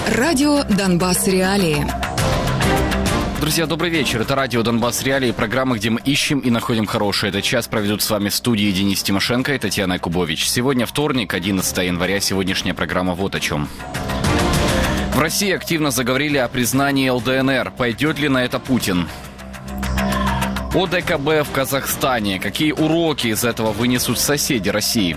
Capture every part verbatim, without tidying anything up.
Радио «Донбасс. Реалии». Друзья, добрый вечер. Это радио «Донбасс. Реалии», программа, где мы ищем и находим хорошее. Этот час проведут с вами в студии Денис Тимошенко и Татьяна Якубович. Сегодня вторник, одиннадцатое января. Сегодняшняя программа вот о чем. В России активно заговорили о признании эл дэ эн эр. Пойдет ли на это Путин? о дэ ка бэ в Казахстане. Какие уроки из этого вынесут соседи России?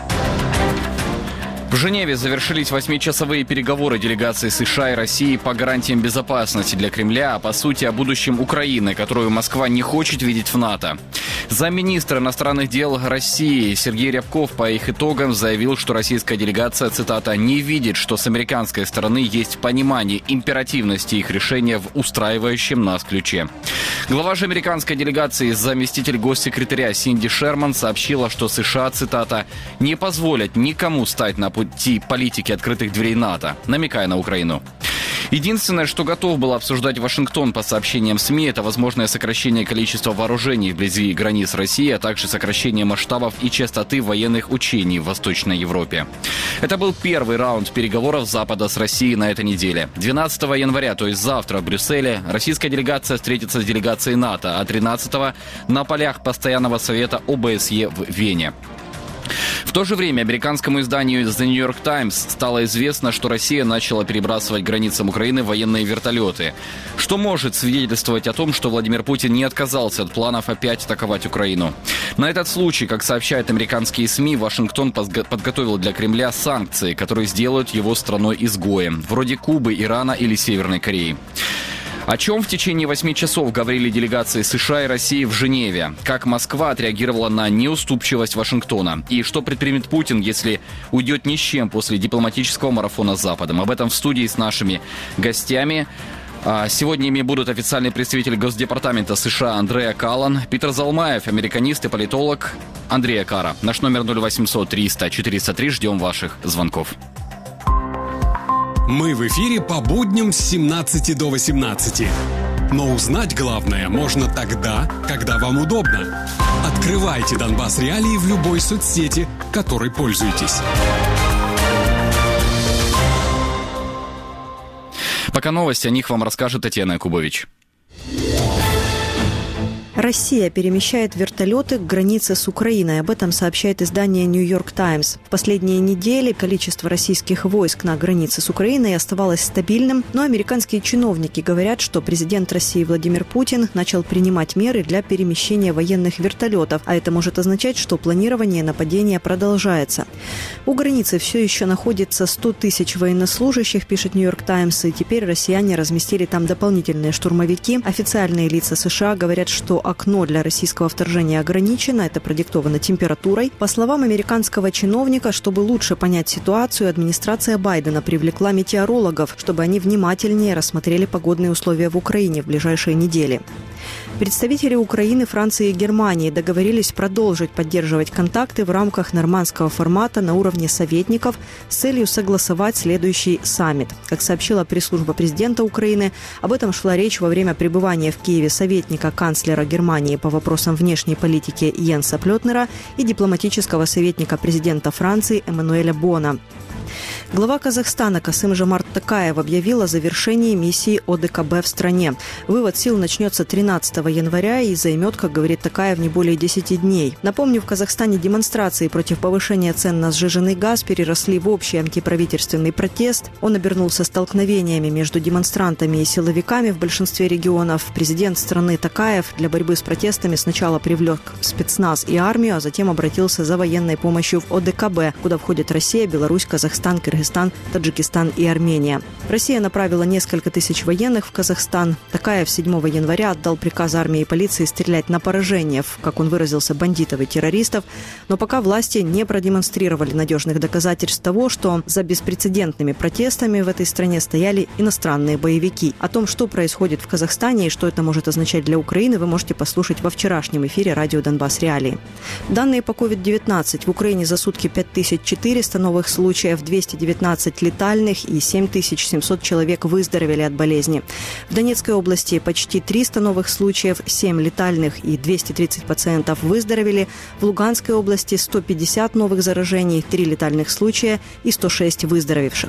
В Женеве завершились восьмичасовые переговоры делегаций США и России по гарантиям безопасности для Кремля, а по сути о будущем Украины, которую Москва не хочет видеть в НАТО. Замминистра иностранных дел России Сергей Рябков по их итогам заявил, что российская делегация, цитата, «не видит, что с американской стороны есть понимание императивности их решения в устраивающем нас ключе». Глава же американской делегации, заместитель госсекретаря Синди Шерман, сообщила, что США, цитата, «не позволят никому стать на пути политики открытых дверей НАТО», намекая на Украину. Единственное, что готов был обсуждать Вашингтон по сообщениям СМИ, это возможное сокращение количества вооружений вблизи границ России, а также сокращение масштабов и частоты военных учений в Восточной Европе. Это был первый раунд переговоров Запада с Россией на этой неделе. двенадцатого января, то есть завтра в Брюсселе, российская делегация встретится с делегацией НАТО, а тринадцатого на полях Постоянного совета о бэ эс е в Вене. В то же время американскому изданию The New York Times стало известно, что Россия начала перебрасывать к границам Украины военные вертолеты, что может свидетельствовать о том, что Владимир Путин не отказался от планов опять атаковать Украину. На этот случай, как сообщают американские СМИ, Вашингтон подготовил для Кремля санкции, которые сделают его страной-изгоем, вроде Кубы, Ирана или Северной Кореи. О чем в течение восьми часов говорили делегации США и России в Женеве? Как Москва отреагировала на неуступчивость Вашингтона? И что предпримет Путин, если уйдет ни с чем после дипломатического марафона с Западом? Об этом в студии с нашими гостями. Сегодня ими будут официальный представитель Госдепартамента США Андреа Каллан, Питер Залмаев, американист и политолог Андреа Кара. Наш номер ноль восемьсот триста четыреста три. Ждем ваших звонков. Мы в эфире по будням с семнадцати до восемнадцати. Но узнать главное можно тогда, когда вам удобно. Открывайте «Донбасс. Реалии» в любой соцсети, которой пользуетесь. Пока новости, о них вам расскажет Татьяна Якубович. Россия перемещает вертолеты к границе с Украиной. Об этом сообщает издание New York Times. В последние недели количество российских войск на границе с Украиной оставалось стабильным, но американские чиновники говорят, что президент России Владимир Путин начал принимать меры для перемещения военных вертолетов, а это может означать, что планирование нападения продолжается. У границы все еще находится сто тысяч военнослужащих, пишет New York Times, и теперь россияне разместили там дополнительные штурмовики. Официальные лица США говорят, что окно для российского вторжения ограничено, это продиктовано температурой. По словам американского чиновника, чтобы лучше понять ситуацию, администрация Байдена привлекла метеорологов, чтобы они внимательнее рассмотрели погодные условия в Украине в ближайшие недели. Представители Украины, Франции и Германии договорились продолжить поддерживать контакты в рамках нормандского формата на уровне советников с целью согласовать следующий саммит. Как сообщила пресс-служба президента Украины, об этом шла речь во время пребывания в Киеве советника канцлера Германии по вопросам внешней политики Йенса Плётнера и дипломатического советника президента Франции Эммануэля Бона. Глава Казахстана Касым-Жомарт Токаев объявил о завершении миссии о дэ ка бэ в стране. Вывод сил начнется тринадцатого января и займет, как говорит Токаев, не более десяти дней. Напомню, в Казахстане демонстрации против повышения цен на сжиженный газ переросли в общий антиправительственный протест. Он обернулся столкновениями между демонстрантами и силовиками в большинстве регионов. Президент страны Токаев для борьбы с протестами сначала привлек спецназ и армию, а затем обратился за военной помощью в о дэ ка бэ, куда входят Россия, Беларусь, Казахстан, Кыргызстан, Таджикистан и Армения. Россия направила несколько тысяч военных в Казахстан. Токаев седьмого января отдал приказ армии и полиции стрелять на поражение, как он выразился, бандитов и террористов, но пока власти не продемонстрировали надежных доказательств того, что за беспрецедентными протестами в этой стране стояли иностранные боевики. О том, что происходит в Казахстане и что это может означать для Украины, вы можете послушать во вчерашнем эфире радио «Донбасс. Реалии». Данные по ковид девятнадцать. В Украине за сутки пять тысяч четыреста новых случаев, двести девятнадцать летальных и семь тысяч семьсот человек выздоровели от болезни. В Донецкой области почти триста новых случаев, семь летальных и двести тридцать пациентов выздоровели. В Луганской области сто пятьдесят новых заражений, три летальных случая и сто шесть выздоровевших.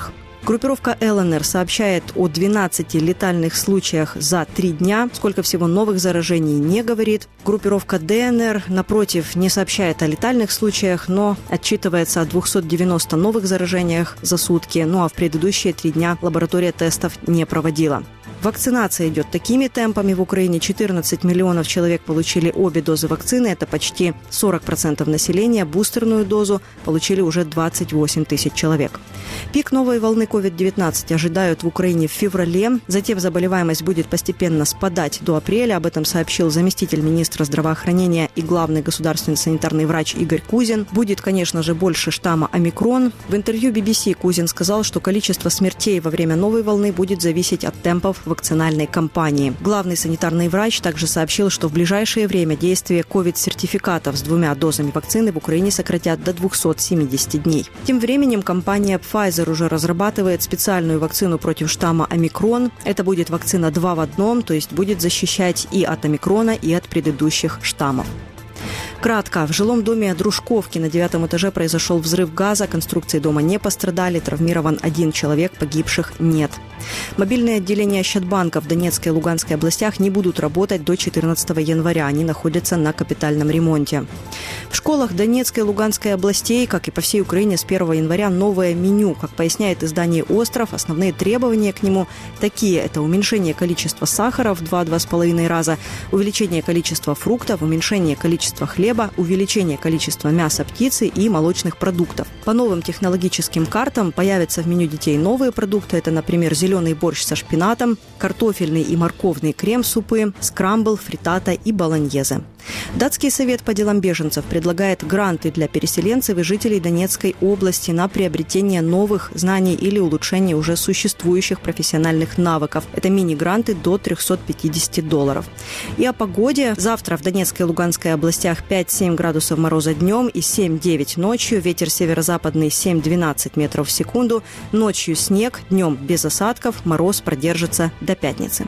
Группировка эл эн эр сообщает о двенадцати летальных случаях за три дня. Сколько всего новых заражений не говорит. Группировка дэ эн эр, напротив, не сообщает о летальных случаях, но отчитывается о двухстах девяноста новых заражениях за сутки. Ну а в предыдущие три дня лаборатория тестов не проводила. Вакцинация идет такими темпами. В Украине четырнадцать миллионов человек получили обе дозы вакцины. Это почти сорок процентов населения. Бустерную дозу получили уже двадцать восемь тысяч человек. Пик новой волны ковид девятнадцать ожидают в Украине в феврале. Затем заболеваемость будет постепенно спадать до апреля. Об этом сообщил заместитель министра здравоохранения и главный государственный санитарный врач Игорь Кузин. Будет, конечно же, больше штамма омикрон. В интервью би би си Кузин сказал, что количество смертей во время новой волны будет зависеть от темпов вакцинальной кампании. Главный санитарный врач также сообщил, что в ближайшее время действие ковид-сертификатов с двумя дозами вакцины в Украине сократят до двухсот семидесяти дней. Тем временем компания Pfizer уже разрабатывает специальную вакцину против штамма омикрон. Это будет вакцина два в одном, то есть будет защищать и от омикрона, и от предыдущих штаммов. Кратко. В жилом доме Дружковки на девятом этаже произошел взрыв газа. Конструкции дома не пострадали. Травмирован один человек, погибших нет. Мобильные отделения Ощадбанка в Донецкой и Луганской областях не будут работать до четырнадцатого января. Они находятся на капитальном ремонте. В школах Донецкой и Луганской областей, как и по всей Украине, с первого января новое меню. Как поясняет издание «Остров», основные требования к нему такие. Это уменьшение количества сахара в два-два с половиной раза, увеличение количества фруктов, уменьшение количества хлеба, увеличение количества мяса, птицы и молочных продуктов. По новым технологическим картам появятся в меню детей новые продукты. Это, например, зеленый борщ со шпинатом, картофельный и морковный крем-супы, скрамбл, фриттата и болоньезе. Датский совет по делам беженцев предлагает гранты для переселенцев и жителей Донецкой области на приобретение новых знаний или улучшение уже существующих профессиональных навыков. Это мини-гранты до трехсот пятидесяти долларов. И о погоде. Завтра в Донецкой и Луганской областях пять-семь градусов мороза днем и семь-девять ночью. Ветер северо-западный семь-двенадцать метров в секунду. Ночью снег, днем без осадков. Мороз продержится до пятницы.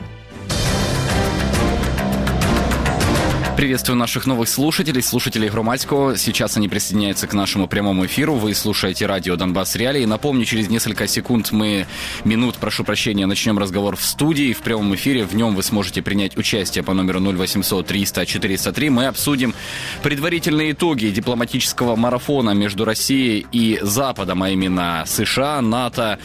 Приветствую наших новых слушателей, слушателей Громадского. Сейчас они присоединяются к нашему прямому эфиру. Вы слушаете радио «Донбасс Реалии». Напомню, через несколько секунд мы, минут, прошу прощения, начнем разговор в студии, в прямом эфире. В нем вы сможете принять участие по номеру ноль восемьсот триста четыреста три. Мы обсудим предварительные итоги дипломатического марафона между Россией и Западом, а именно США, НАТО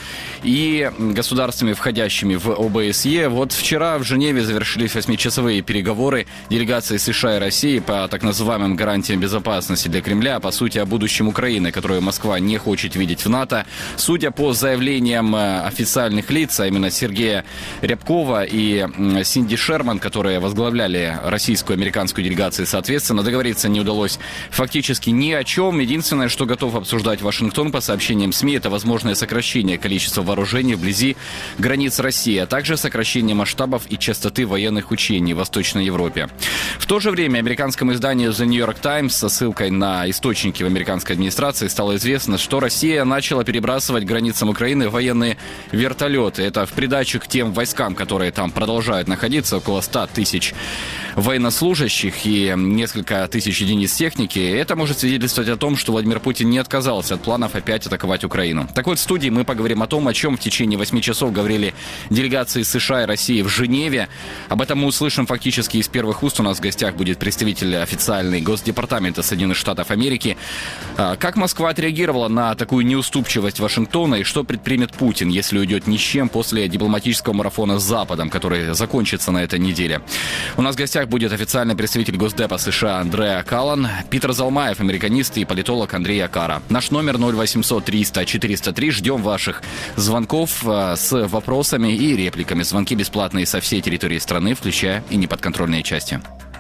и государствами, входящими в о бэ эс е. Вот вчера в Женеве завершились восьмичасовые переговоры делегации США США и России по так называемым гарантиям безопасности для Кремля, по сути, о будущем Украины, которую Москва не хочет видеть в НАТО. Судя по заявлениям официальных лиц, а именно Сергея Рябкова и Синди Шерман, которые возглавляли российскую и американскую делегации, соответственно, договориться не удалось фактически ни о чем. Единственное, что готов обсуждать Вашингтон, по сообщениям СМИ, это возможное сокращение количества вооружений вблизи границ России, а также сокращение масштабов и частоты военных учений в Восточной Европе. В то же время американскому изданию The New York Times со ссылкой на источники в американской администрации стало известно, что Россия начала перебрасывать к границам Украины военные вертолеты. Это в придачу к тем войскам, которые там продолжают находиться, около ста тысяч военнослужащих и несколько тысяч единиц техники. Это может свидетельствовать о том, что Владимир Путин не отказался от планов опять атаковать Украину. Так вот, в студии мы поговорим о том, о чем в течение восьми часов говорили делегации США и России в Женеве. Об этом мы услышим фактически из первых уст. У нас в гостях будет представитель официальный Госдепартамента Соединенных Штатов Америки. Как Москва отреагировала на такую неуступчивость Вашингтона и что предпримет Путин, если уйдет ни с чем после дипломатического марафона с Западом, который закончится на этой неделе? У нас в гостях будет официальный представитель Госдепа США Андреа Каллан, Питер Залмаев, американист и политолог Андрей Акара. Наш номер ноль восемьсот триста четыреста три. Ждем ваших звонков с вопросами и репликами. Звонки бесплатные со всей территории страны, включая и неподконтрольные части.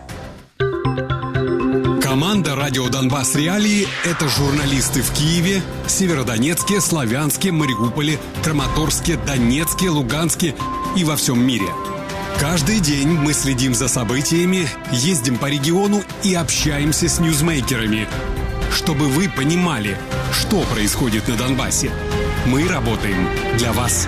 Команда «Радио Донбасс Реалии» — это журналисты в Киеве, Северодонецке, Славянске, Мариуполе, Краматорске, Донецке, Луганске и во всем мире. Каждый день мы следим за событиями, ездим по региону и общаемся с ньюзмейкерами, чтобы вы понимали, что происходит на Донбассе. Мы работаем для вас.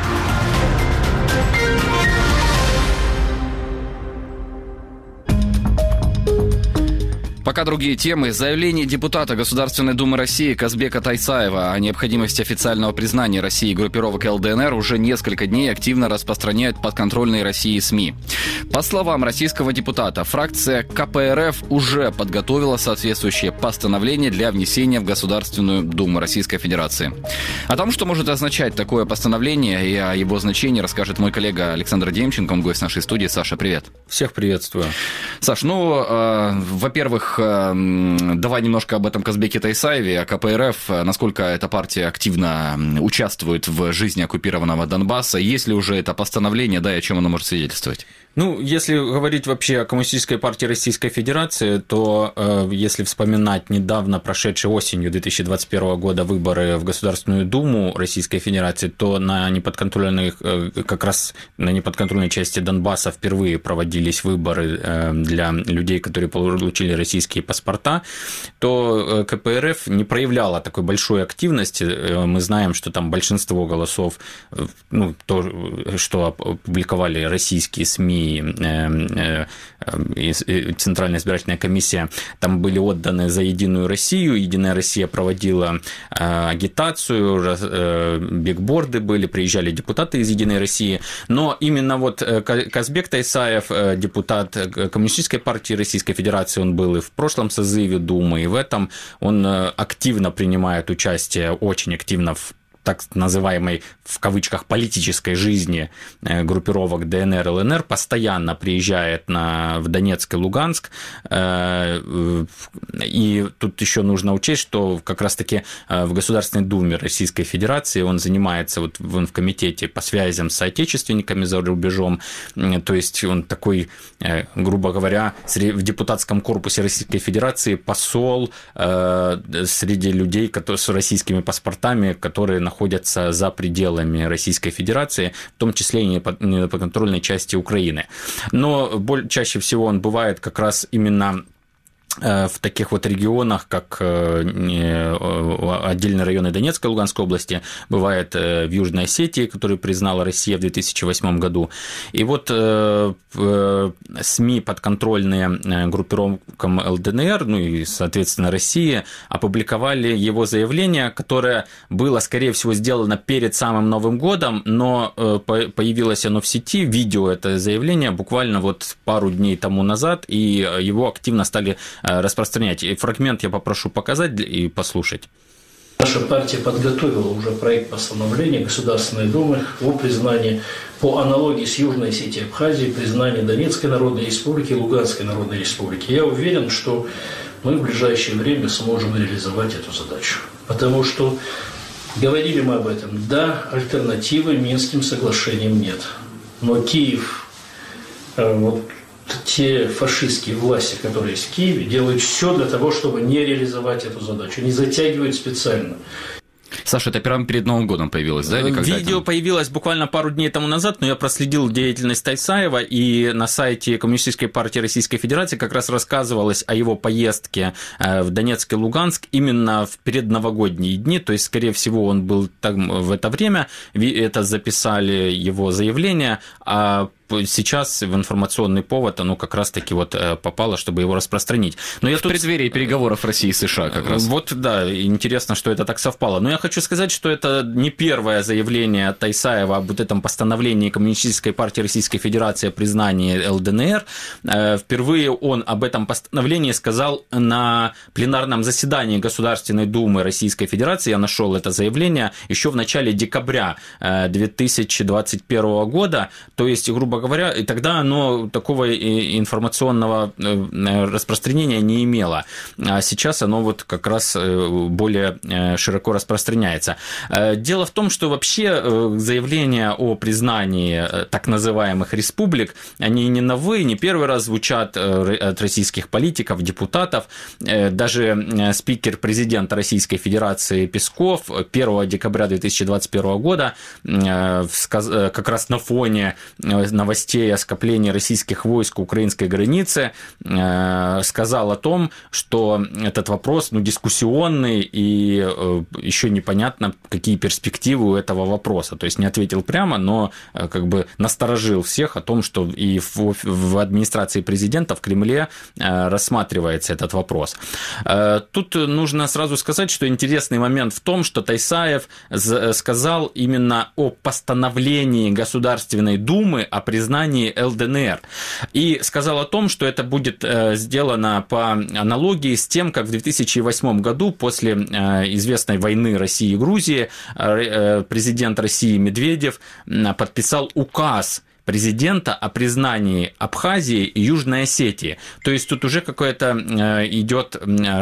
Пока другие темы. Заявление депутата Государственной Думы России Казбека Тайсаева о необходимости официального признания России группировок эл дэ эн эр уже несколько дней активно распространяют подконтрольные России СМИ. По словам российского депутата, фракция ка пэ эр эф уже подготовила соответствующее постановление для внесения в Государственную Думу Российской Федерации. О том, что может означать такое постановление и о его значении, расскажет мой коллега Александр Демченко, он гость нашей студии. Саша, привет. Всех приветствую. Саш, ну, э, во-первых, э, давай немножко об этом Казбеке Тайсаеве, о ка пэ эр эф, насколько эта партия активно участвует в жизни оккупированного Донбасса, есть ли уже это постановление, да, и о чем оно может свидетельствовать? Ну, если говорить вообще о Коммунистической партии Российской Федерации, то э, если вспоминать недавно прошедшие осенью две тысячи двадцать первого года выборы в Государственную Думу Российской Федерации, то на неподконтрольных, э, как раз на неподконтрольной части Донбасса впервые проводились выборы э, для людей, которые получили российские паспорта, то ка пэ эр эф не проявляла такой большой активности. Мы знаем, что там большинство голосов, ну, то, что опубликовали российские СМИ, и Центральная избирательная комиссия, там были отданы за Единую Россию. Единая Россия проводила агитацию, бигборды были, приезжали депутаты из Единой России. Но именно вот Казбек Тайсаев, депутат Коммунистической партии Российской Федерации, он был и в прошлом созыве Думы, и в этом он активно принимает участие, очень активно в так называемой, в кавычках, политической жизни группировок дэ эн эр, эл эн эр, постоянно приезжает на, в Донецк и Луганск. И тут еще нужно учесть, что как раз-таки в Государственной Думе Российской Федерации он занимается вот в, в комитете по связям с соотечественниками за рубежом. То есть он такой, грубо говоря, в депутатском корпусе Российской Федерации посол среди людей с российскими паспортами, которые находятся находятся за пределами Российской Федерации, в том числе и на подконтрольной части Украины. Но чаще всего он бывает как раз именно в таких вот регионах, как отдельные районы Донецкой и Луганской области, бывает в Южной Осетии, которую признала Россия в две тысячи восьмом году. И вот СМИ, подконтрольные группировкам эл дэ эн эр, ну и, соответственно, Россия, опубликовали его заявление, которое было, скорее всего, сделано перед самым Новым годом, но появилось оно в сети, видео это заявление, буквально вот пару дней тому назад, и его активно стали распространять. И фрагмент я попрошу показать и послушать. Наша партия подготовила уже проект постановления Государственной Думы о признании, по аналогии с Южной Осетией и Абхазией, признания Донецкой Народной Республики и Луганской Народной Республики. Я уверен, что мы в ближайшее время сможем реализовать эту задачу. Потому что говорили мы об этом. Да, альтернативы Минским соглашениям нет. Но Киев, вот, те фашистские власти, которые есть в Киеве, делают все для того, чтобы не реализовать эту задачу, не затягивают специально. Саша, это прямо перед Новым годом появилось, да? Или Видео там? появилось буквально пару дней тому назад, но я проследил деятельность Тайсаева, и на сайте Коммунистической партии Российской Федерации как раз рассказывалось о его поездке в Донецк и Луганск именно в предновогодние дни, то есть, скорее всего, он был там в это время, это записали его заявление, а сейчас в информационный повод оно как раз-таки вот попало, чтобы его распространить. Но я в тут... преддверии переговоров России и США как раз. Вот, да, интересно, что это так совпало. Но я хочу сказать, что это не первое заявление Тайсаева об вот этом постановлении Коммунистической партии Российской Федерации о признании эл дэ эн эр. Впервые он об этом постановлении сказал на пленарном заседании Государственной Думы Российской Федерации. Я нашел это заявление еще в начале декабря две тысячи двадцать первого года. То есть, грубо говоря, и тогда оно такого информационного распространения не имело. А сейчас оно вот как раз более широко распространяется. Дело в том, что вообще заявления о признании так называемых республик, они не новые, не первый раз звучат от российских политиков, депутатов. Даже спикер президента Российской Федерации Песков первого декабря две тысячи двадцать первого года как раз на фоне, на новостей о скоплении российских войск у украинской границы, сказал о том, что этот вопрос, ну, дискуссионный, и еще непонятно, какие перспективы у этого вопроса. То есть не ответил прямо, но как бы насторожил всех о том, что и в, в администрации президента, в Кремле рассматривается этот вопрос. Тут нужно сразу сказать, что интересный момент в том, что Тайсаев сказал именно о постановлении Государственной Думы о признании ЛДНР. И сказал о том, что это будет сделано по аналогии с тем, как в две тысячи восьмом году после известной войны России и Грузии президент России Медведев подписал указ президента о признании Абхазии и Южной Осетии. То есть тут уже какой-то идет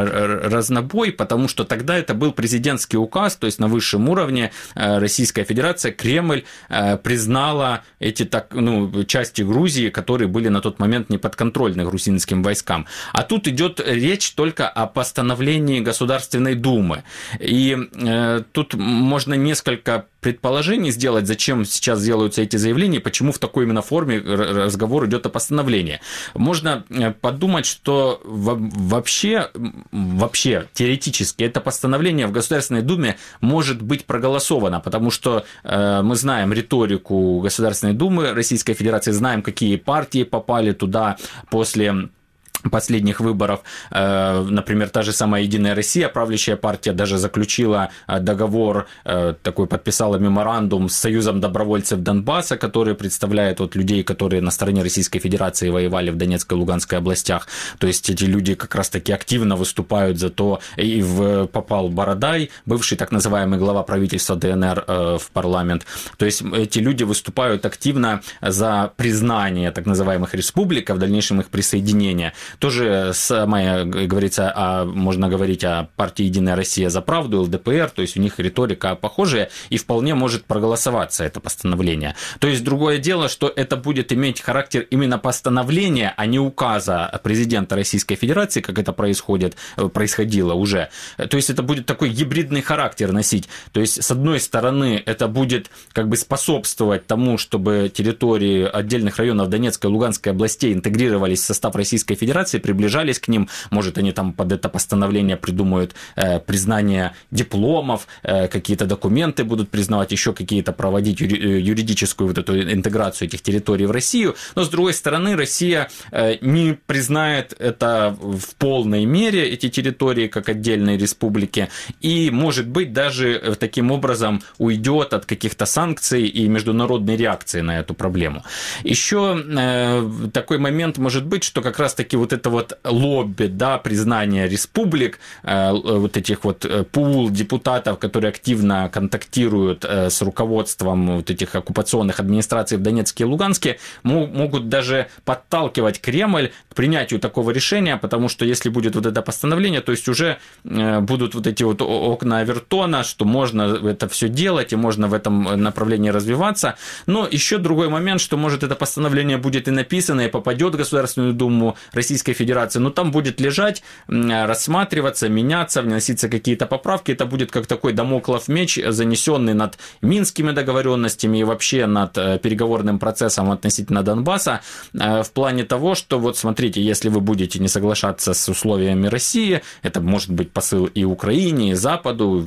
разнобой, потому что тогда это был президентский указ, то есть на высшем уровне Российская Федерация, Кремль признала эти так, ну, части Грузии, которые были на тот момент неподконтрольны грузинским войскам. А тут идет речь только о постановлении Государственной Думы. И э, тут можно несколько предположений сделать, зачем сейчас делаются эти заявления, почему в такой именно форме разговор идет о постановлении. Можно подумать, что вообще, вообще теоретически это постановление в Государственной Думе может быть проголосовано, потому что мы знаем риторику Государственной Думы Российской Федерации, знаем, какие партии попали туда после последних выборов. Например, та же самая «Единая Россия», правящая партия, даже заключила договор, такой подписала меморандум с Союзом добровольцев Донбасса, который представляет вот людей, которые на стороне Российской Федерации воевали в Донецкой и Луганской областях. То есть эти люди как раз-таки активно выступают за то, и в, попал Бородай, бывший так называемый глава правительства ДНР, в парламент. То есть эти люди выступают активно за признание так называемых республик, а в дальнейшем их присоединение. Тоже самое говорится, о, можно говорить о партии «Единая Россия за правду», ЛДПР, то есть у них риторика похожая, и вполне может проголосоваться это постановление. То есть другое дело, что это будет иметь характер именно постановления, а не указа президента Российской Федерации, как это происходит, происходило уже. То есть это будет такой гибридный характер носить. То есть с одной стороны это будет как бы способствовать тому, чтобы территории отдельных районов Донецкой и Луганской областей интегрировались в состав Российской Федерации, приближались к ним, может, они там под это постановление придумают э, признание дипломов, э, какие-то документы будут признавать, еще какие-то проводить юри- юридическую вот эту интеграцию этих территорий в Россию, но, с другой стороны, Россия э, не признает это в полной мере, эти территории, как отдельные республики, и, может быть, даже таким образом уйдет от каких-то санкций и международной реакции на эту проблему. Еще э, такой момент может быть, что как раз-таки вот это вот лобби, да, признание республик, вот этих вот пул депутатов, которые активно контактируют с руководством вот этих оккупационных администраций в Донецке и Луганске, могут даже подталкивать Кремль к принятию такого решения, потому что если будет вот это постановление, то есть уже будут вот эти вот окна Авертона, что можно это все делать и можно в этом направлении развиваться. Но еще другой момент, что может это постановление будет и написано, и попадет в Государственную Думу Российской Федерации, но там будет лежать, рассматриваться, меняться, вноситься какие-то поправки. Это будет как такой дамоклов меч, занесенный над Минскими договоренностями и вообще над переговорным процессом относительно Донбасса, в плане того, что вот смотрите, если вы будете не соглашаться с условиями России, это может быть посыл и Украине, и Западу,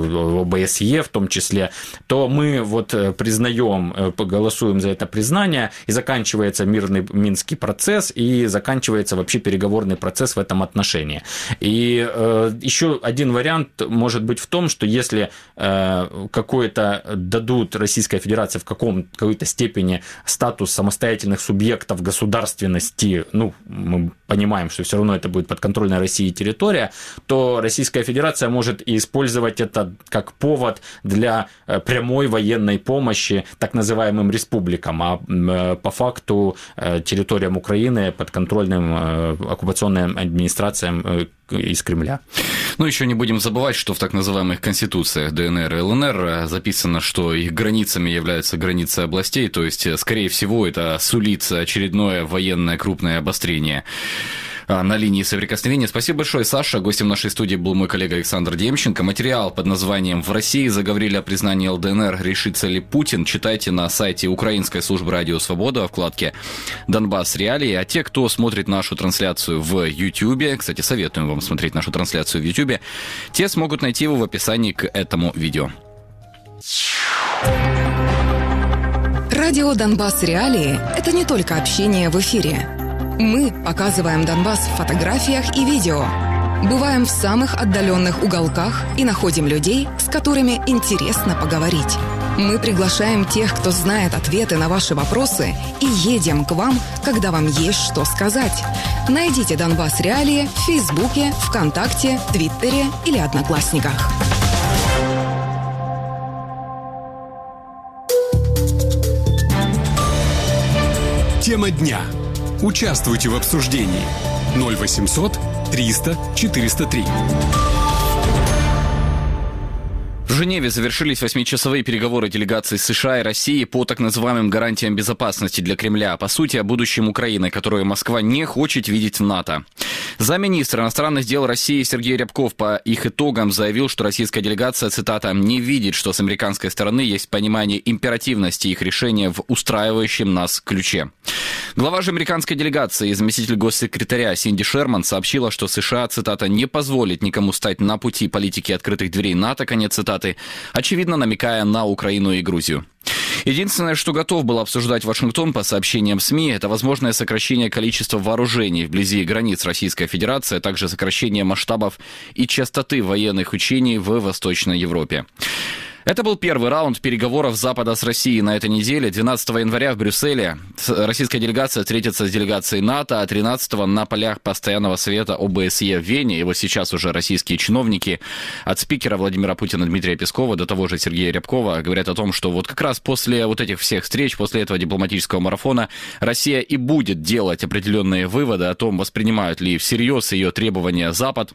ОБСЕ в том числе, то мы вот признаем, голосуем за это признание, и заканчивается мирный Минский процесс, и заканчивается вообще переговорный процесс в этом отношении. И э, еще один вариант может быть в том, что если э, какой-то дадут Российской Федерации в каком, какой-то степени статус самостоятельных субъектов государственности, ну, мы понимаем, что все равно это будет подконтрольная России территория, то Российская Федерация может и использовать это как повод для прямой военной помощи так называемым республикам, а э, по факту э, территориям Украины подконтрольным оккупационным администрациям из Кремля. Ну, еще не будем забывать, что в так называемых конституциях ДНР и ЛНР записано, что их границами являются границы областей, то есть, скорее всего, это сулит очередное военное крупное обострение на линии соприкосновения. Спасибо большое, Саша. Гостем нашей студии был мой коллега Александр Демченко. Материал под названием «В России заговорили о признании ЛДНР. Решится ли Путин?» читайте на сайте Украинской службы радио «Свобода» во вкладке «Донбасс Реалии». А те, кто смотрит нашу трансляцию в Ютьюбе, кстати, советуем вам смотреть нашу трансляцию в Ютьюбе, те смогут найти его в описании к этому видео. Радио «Донбасс Реалии» — это не только общение в эфире. Мы показываем Донбасс в фотографиях и видео. Бываем в самых отдаленных уголках и находим людей, с которыми интересно поговорить. Мы приглашаем тех, кто знает ответы на ваши вопросы, и едем к вам, когда вам есть что сказать. Найдите «Донбасс Реалии» в Фейсбуке, ВКонтакте, Твиттере или Одноклассниках. Тема дня. Участвуйте в обсуждении. ноль восемьсот триста четыреста три. В Женеве завершились восьмичасовые переговоры делегаций США и России по так называемым гарантиям безопасности для Кремля, по сути, о будущем Украины, которую Москва не хочет видеть в НАТО. Замминистра иностранных дел России Сергей Рябков по их итогам заявил, что российская делегация, цитата, «не видит, что с американской стороны есть понимание императивности их решения в устраивающем нас ключе». Глава же американской делегации и заместитель госсекретаря Синди Шерман сообщила, что США, цитата, «не позволит никому стать на пути политики открытых дверей НАТО», конец цитаты, очевидно намекая на Украину и Грузию. Единственное, что готов был обсуждать Вашингтон по сообщениям СМИ, это возможное сокращение количества вооружений вблизи границ Российской Федерации, а также сокращение масштабов и частоты военных учений в Восточной Европе. Это был первый раунд переговоров Запада с Россией на этой неделе. двенадцатого января в Брюсселе российская делегация встретится с делегацией НАТО, а тринадцатого на полях Постоянного совета ОБСЕ в Вене. И вот сейчас уже российские чиновники от спикера Владимира Путина Дмитрия Пескова до того же Сергея Рябкова говорят о том, что вот как раз после вот этих всех встреч, после этого дипломатического марафона Россия и будет делать определенные выводы о том, воспринимают ли всерьез ее требования Запад.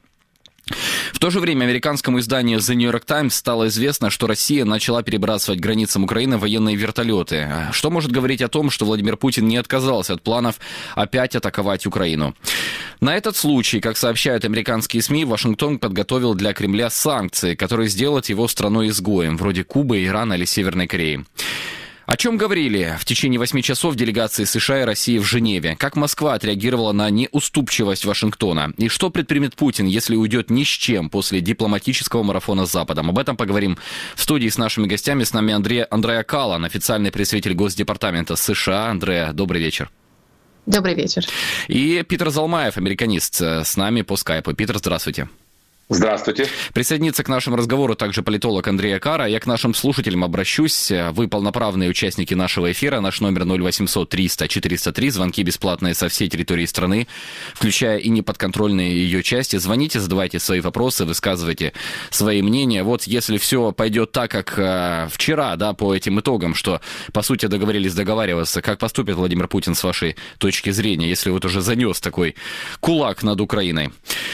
В то же время американскому изданию The New York Times стало известно, что Россия начала перебрасывать к границам Украины военные вертолеты, что может говорить о том, что Владимир Путин не отказался от планов опять атаковать Украину. На этот случай, как сообщают американские СМИ, Вашингтон подготовил для Кремля санкции, которые сделают его страной-изгоем, вроде Кубы, Ирана или Северной Кореи. О чем говорили в течение восьми часов делегации США и России в Женеве? Как Москва отреагировала на неуступчивость Вашингтона? И что предпримет Путин, если уйдет ни с чем после дипломатического марафона с Западом? Об этом поговорим в студии с нашими гостями. С нами Андрей, Андреа Каллан, официальный представитель Госдепартамента США. Андреа, добрый вечер. Добрый вечер. И Питер Залмаев, американист, с нами по скайпу. Питер, здравствуйте. Здравствуйте. Присоединиться к нашему разговору также политолог Андрей Кара. Я к нашим слушателям обращусь. Вы полноправные участники нашего эфира. Наш номер ноль восемьсот триста четыреста три. Звонки бесплатные со всей территории страны, включая и неподконтрольные ее части. Звоните, задавайте свои вопросы, высказывайте свои мнения. Вот если все пойдет так, как э, вчера, да, по этим итогам, что, по сути, договорились договариваться, как поступит Владимир Путин с вашей точки зрения, если вот уже занес такой кулак над Украиной?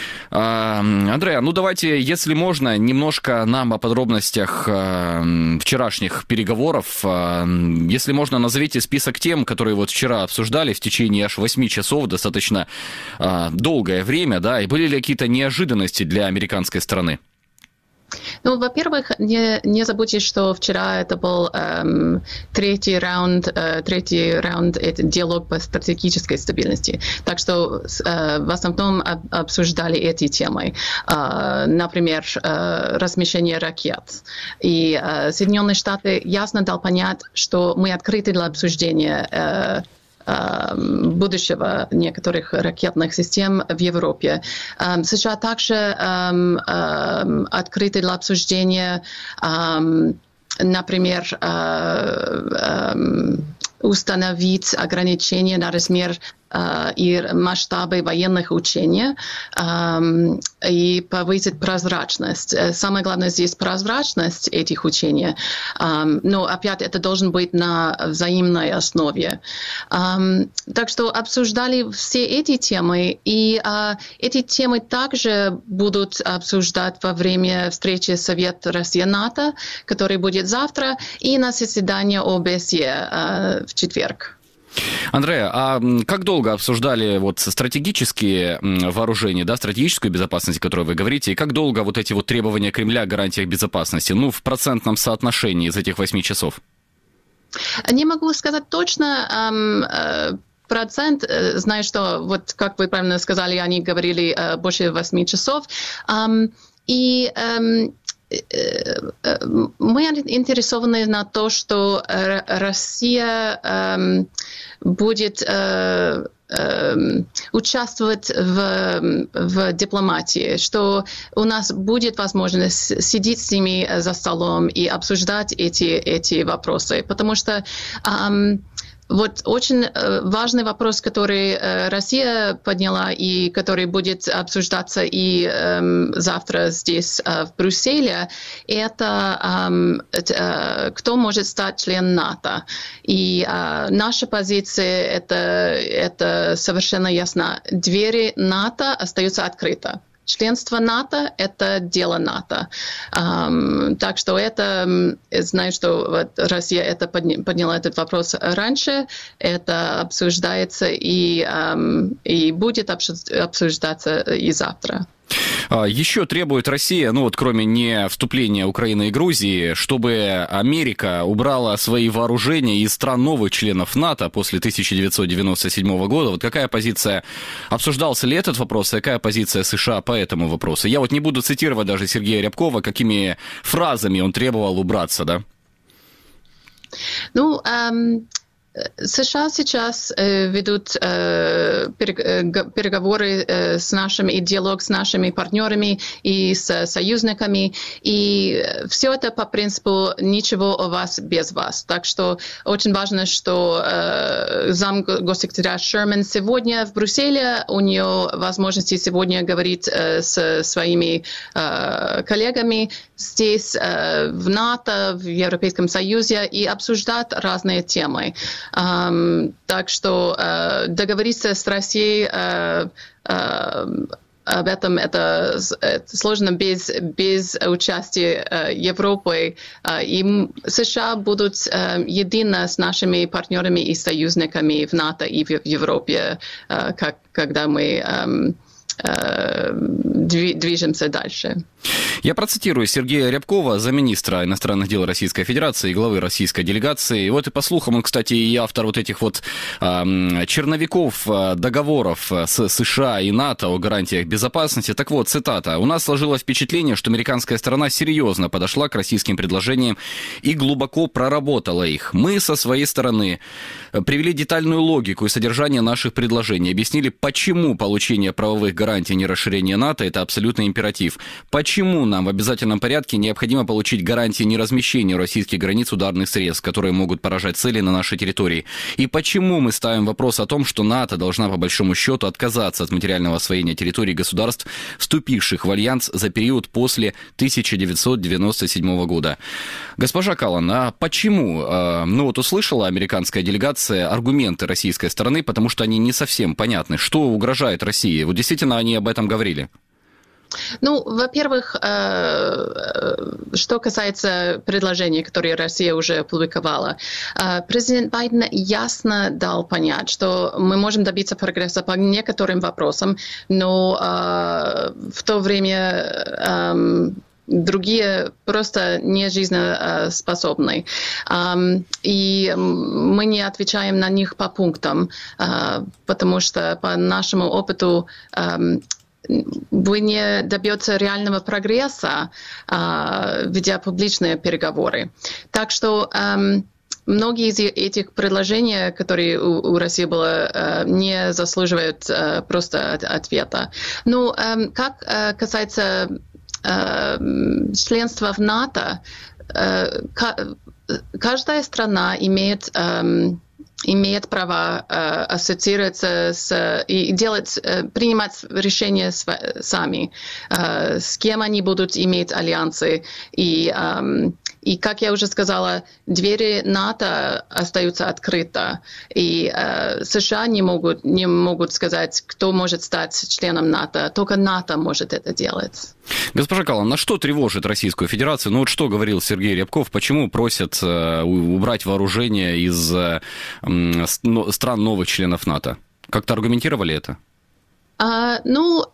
Андреа, ну давайте, если можно, немножко нам о подробностях э, вчерашних переговоров. Э, если можно, назовите список тем, которые вот вчера обсуждали в течение аж восьми часов, достаточно э, долгое время, да, и были ли какие-то неожиданности для американской стороны? Ну, во-первых, не, не забудьте, что вчера это был эм, третий раунд, э, третий раунд это диалог по стратегической стабильности. Так что э, в основном об, обсуждали эти темы. Э, например, э, размещение ракет. И э, Соединенные Штаты ясно дал понять, что мы открыты для обсуждения э, будущего некоторых ракетных систем в Европе. США также открыты для обсуждения, например, установить ограничения на размер и масштабы военных учений и повысить прозрачность. Самое главное здесь прозрачность этих учений, но опять это должен быть на взаимной основе. Так что обсуждали все эти темы, и эти темы также будут обсуждать во время встречи Совета Россия-НАТО, который будет завтра, и на заседании ОБСЕ в четверг. Андреа, а как долго обсуждали вот стратегические вооружения, да, стратегическую безопасность, о которой вы говорите, и как долго вот эти вот требования Кремля о гарантиях безопасности, ну, в процентном соотношении из этих восьми часов? Не могу сказать точно. Эм, э, процент, э, знаю, что, вот как вы правильно сказали, они говорили э, больше восьми часов. Эм, и... Эм, мы интересованы на то, что Россия э, будет э, э, участвовать в, в дипломатии, что у нас будет возможность сидеть с ними за столом и обсуждать эти, эти вопросы, потому что э, вот очень важный вопрос, который Россия подняла и который будет обсуждаться и э, завтра здесь, э, в Брюсселе, это э, кто может стать членом НАТО. И э, наша позиция это, это совершенно ясна. Двери НАТО остаются открыты. Членство НАТО – это дело НАТО. Um, так что это, знаю, что вот Россия это подня, подняла этот вопрос раньше, это обсуждается и, um, и будет обсуждаться и завтра. Еще требует Россия, ну вот кроме не вступления Украины и Грузии, чтобы Америка убрала свои вооружения из стран новых членов НАТО после тысяча девятьсот девяносто седьмого года. Вот какая позиция, обсуждался ли этот вопрос, и какая позиция США по этому вопросу? Я вот не буду цитировать даже Сергея Рябкова, какими фразами он требовал убраться, да? Ну, эм... США сейчас э, ведут э, переговоры э, с нашими, и диалог с нашими партнерами и с союзниками, и все это по принципу «ничего о вас без вас». Так что очень важно, что э, замгоссекретаря Шерман сегодня в Брюсселе, у нее возможности сегодня говорить э, с своими э, коллегами здесь, э, в НАТО, в Европейском Союзе, и обсуждать разные темы. Um, так что uh, договориться с Россией uh, uh, об этом это, это сложно без, без участия uh, Европы. Uh, и США будут uh, едины с нашими партнерами и союзниками в НАТО и в Европе, uh, как, когда мы um, uh, движемся дальше. Я процитирую Сергея Рябкова, замминистра иностранных дел Российской Федерации и главы российской делегации. И вот и по слухам, он, кстати, и автор вот этих вот э, черновиков э, договоров с США и НАТО о гарантиях безопасности. Так вот, цитата. «У нас сложилось впечатление, что американская сторона серьезно подошла к российским предложениям и глубоко проработала их. Мы со своей стороны привели детальную логику и содержание наших предложений, объяснили, почему получение правовых гарантий нерасширения НАТО – это абсолютный императив. Почему нам в обязательном порядке необходимо получить гарантии неразмещения у российских границ ударных средств, которые могут поражать цели на нашей территории? И почему мы ставим вопрос о том, что НАТО должна по большому счету отказаться от материального освоения территорий государств, вступивших в альянс за период после тысяча девятьсот девяносто седьмого года? Госпожа Каллан, а почему? Ну вот услышала американская делегация аргументы российской стороны, потому что они не совсем понятны. Что угрожает России? Вот действительно они об этом говорили. Ну, во-первых, что касается предложений, которые Россия уже опубликовала, президент Байден ясно дал понять, что мы можем добиться прогресса по некоторым вопросам, но в то время другие просто не жизнеспособны. И мы не отвечаем на них по пунктам, потому что по нашему опыту вы не добьется реального прогресса, э, ведя публичные переговоры. Так что э, многие из этих предложений, которые у, у России было, э, не заслуживают э, просто от, ответа. Но э, как э, касается э, членства в НАТО, э, к, каждая страна имеет э, имеет право э, ассоциироваться с, и делать, э, принимать решения св- сами, э, с кем они будут иметь альянсы и, э, И, как я уже сказала, двери НАТО остаются открыты. И э, США не могут, не могут сказать, кто может стать членом НАТО. Только НАТО может это делать. Госпожа Каллан, на что тревожит Российскую Федерацию? Ну вот что говорил Сергей Рябков, почему просят э, убрать вооружение из э, э, стран новых членов НАТО? Как-то аргументировали это? А, ну,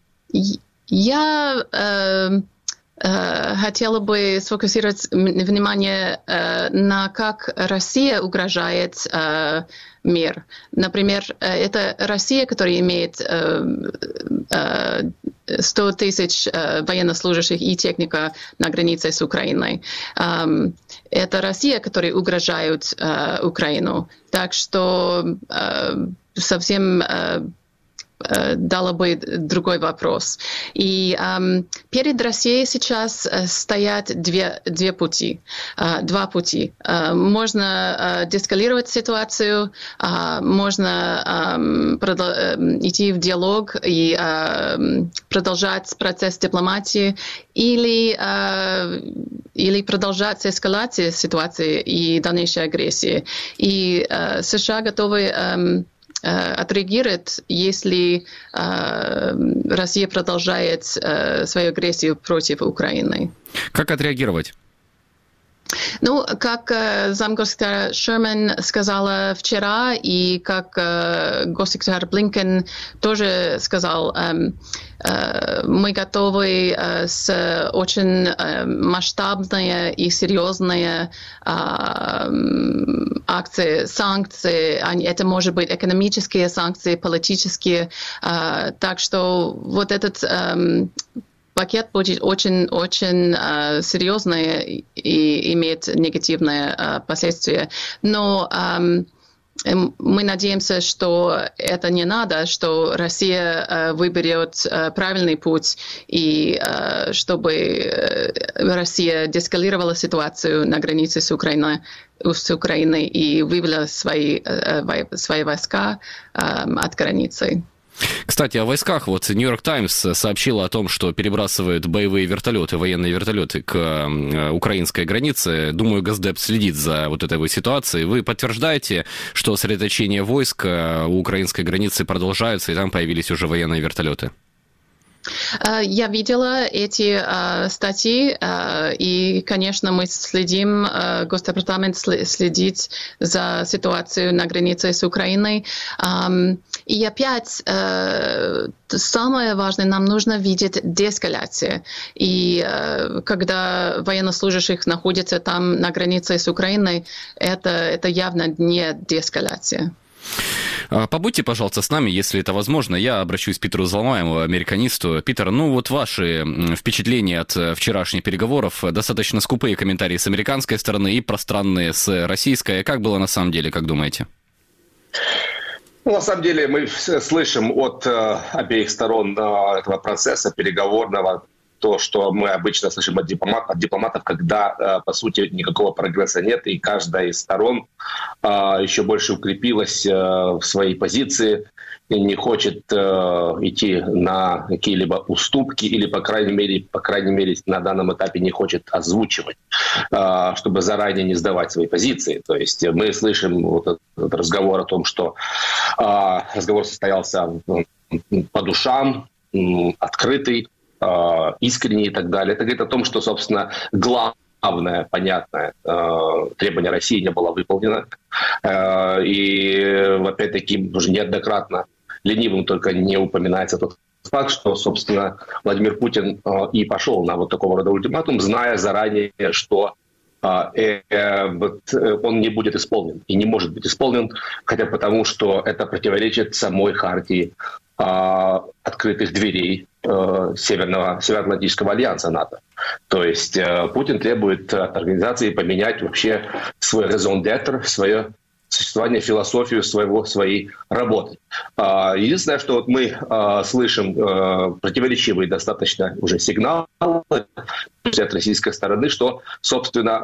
я э, э, хотела бы сфокусировать внимание э, на как Россия угрожает э, мир. Например, это Россия, которая имеет э, э, сто тысяч э, военнослужащих и техника на границе с Украиной. Э, это Россия, которая угрожает э, Украину. Так что э, совсем... Э, дала бы другой вопрос. И эм, перед Россией сейчас стоят две, две пути, э, два пути. Э, можно э, деэскалировать ситуацию, э, можно э, продол- э, идти в диалог и э, продолжать процесс дипломатии, или, э, или продолжать эскалацию ситуации и дальнейшей агрессии. И э, США готовы э, отреагирует, если э, Россия продолжает э, свою агрессию против Украины. Как отреагировать? Ну, как э, замгоссекретарь Шерман сказала вчера, и как э, госсекретарь Блинкен тоже сказал, э, э, мы готовы э, с очень э, масштабной и серьезной э, акцией санкций. Это может быть экономические санкции, политические. Э, так что вот этот... Э, Пакет будет очень-очень uh, серьезный и имеет негативные uh, последствия. Но um, мы надеемся, что это не надо, что Россия uh, выберет uh, правильный путь, и uh, чтобы uh, Россия деэскалировала ситуацию на границе с Украиной, с Украиной и вывела свои, uh, свои войска uh, от границы. Кстати, о войсках. Вот Нью-Йорк Таймс сообщила о том, что перебрасывают боевые вертолеты, военные вертолеты к украинской границе. Думаю, Госдеп следит за вот этой вот ситуацией. Вы подтверждаете, что сосредоточение войск у украинской границы продолжаются, и там появились уже военные вертолеты? Я видела эти uh, статьи, uh, и, конечно, мы следим, uh, Госдепартамент следит за ситуацией на границе с Украиной. Um, и опять, uh, самое важное, нам нужно видеть деэскаляцию. И uh, когда военнослужащих находятся там на границе с Украиной, это, это явно не деэскаляция. Побудьте, пожалуйста, с нами, если это возможно. Я обращусь к Питеру Залмаеву, американисту. Питер, ну вот ваши впечатления от вчерашних переговоров. Достаточно скупые комментарии с американской стороны и пространные с российской. Как было на самом деле, как думаете? Ну, на самом деле мы слышим от э, обеих сторон э, этого процесса переговорного то, что мы обычно слышим от, дипломат, от дипломатов, когда, э, по сути, никакого прогресса нет, и каждая из сторон э, еще больше укрепилась э, в своей позиции и не хочет э, идти на какие-либо уступки или, по крайней мере, по крайней мере, на данном этапе не хочет озвучивать, э, чтобы заранее не сдавать свои позиции. То есть мы слышим вот этот, этот разговор о том, что э, разговор состоялся по душам, э, открытый, искренне и так далее. Это говорит о том, что, собственно, главное, понятное требование России не было выполнено. И, опять-таки, уже неоднократно ленивым только не упоминается тот факт, что, собственно, Владимир Путин и пошел на вот такого рода ультиматум, зная заранее, что он не будет исполнен и не может быть исполнен, хотя потому, что это противоречит самой хартии открытых дверей Северного, Североатлантического альянса НАТО. То есть Путин требует от организации поменять вообще свой raison d'être, свое существование, философию своего, своей работы. Единственное, что вот мы слышим противоречивые достаточно уже сигналы от российской стороны, что, собственно,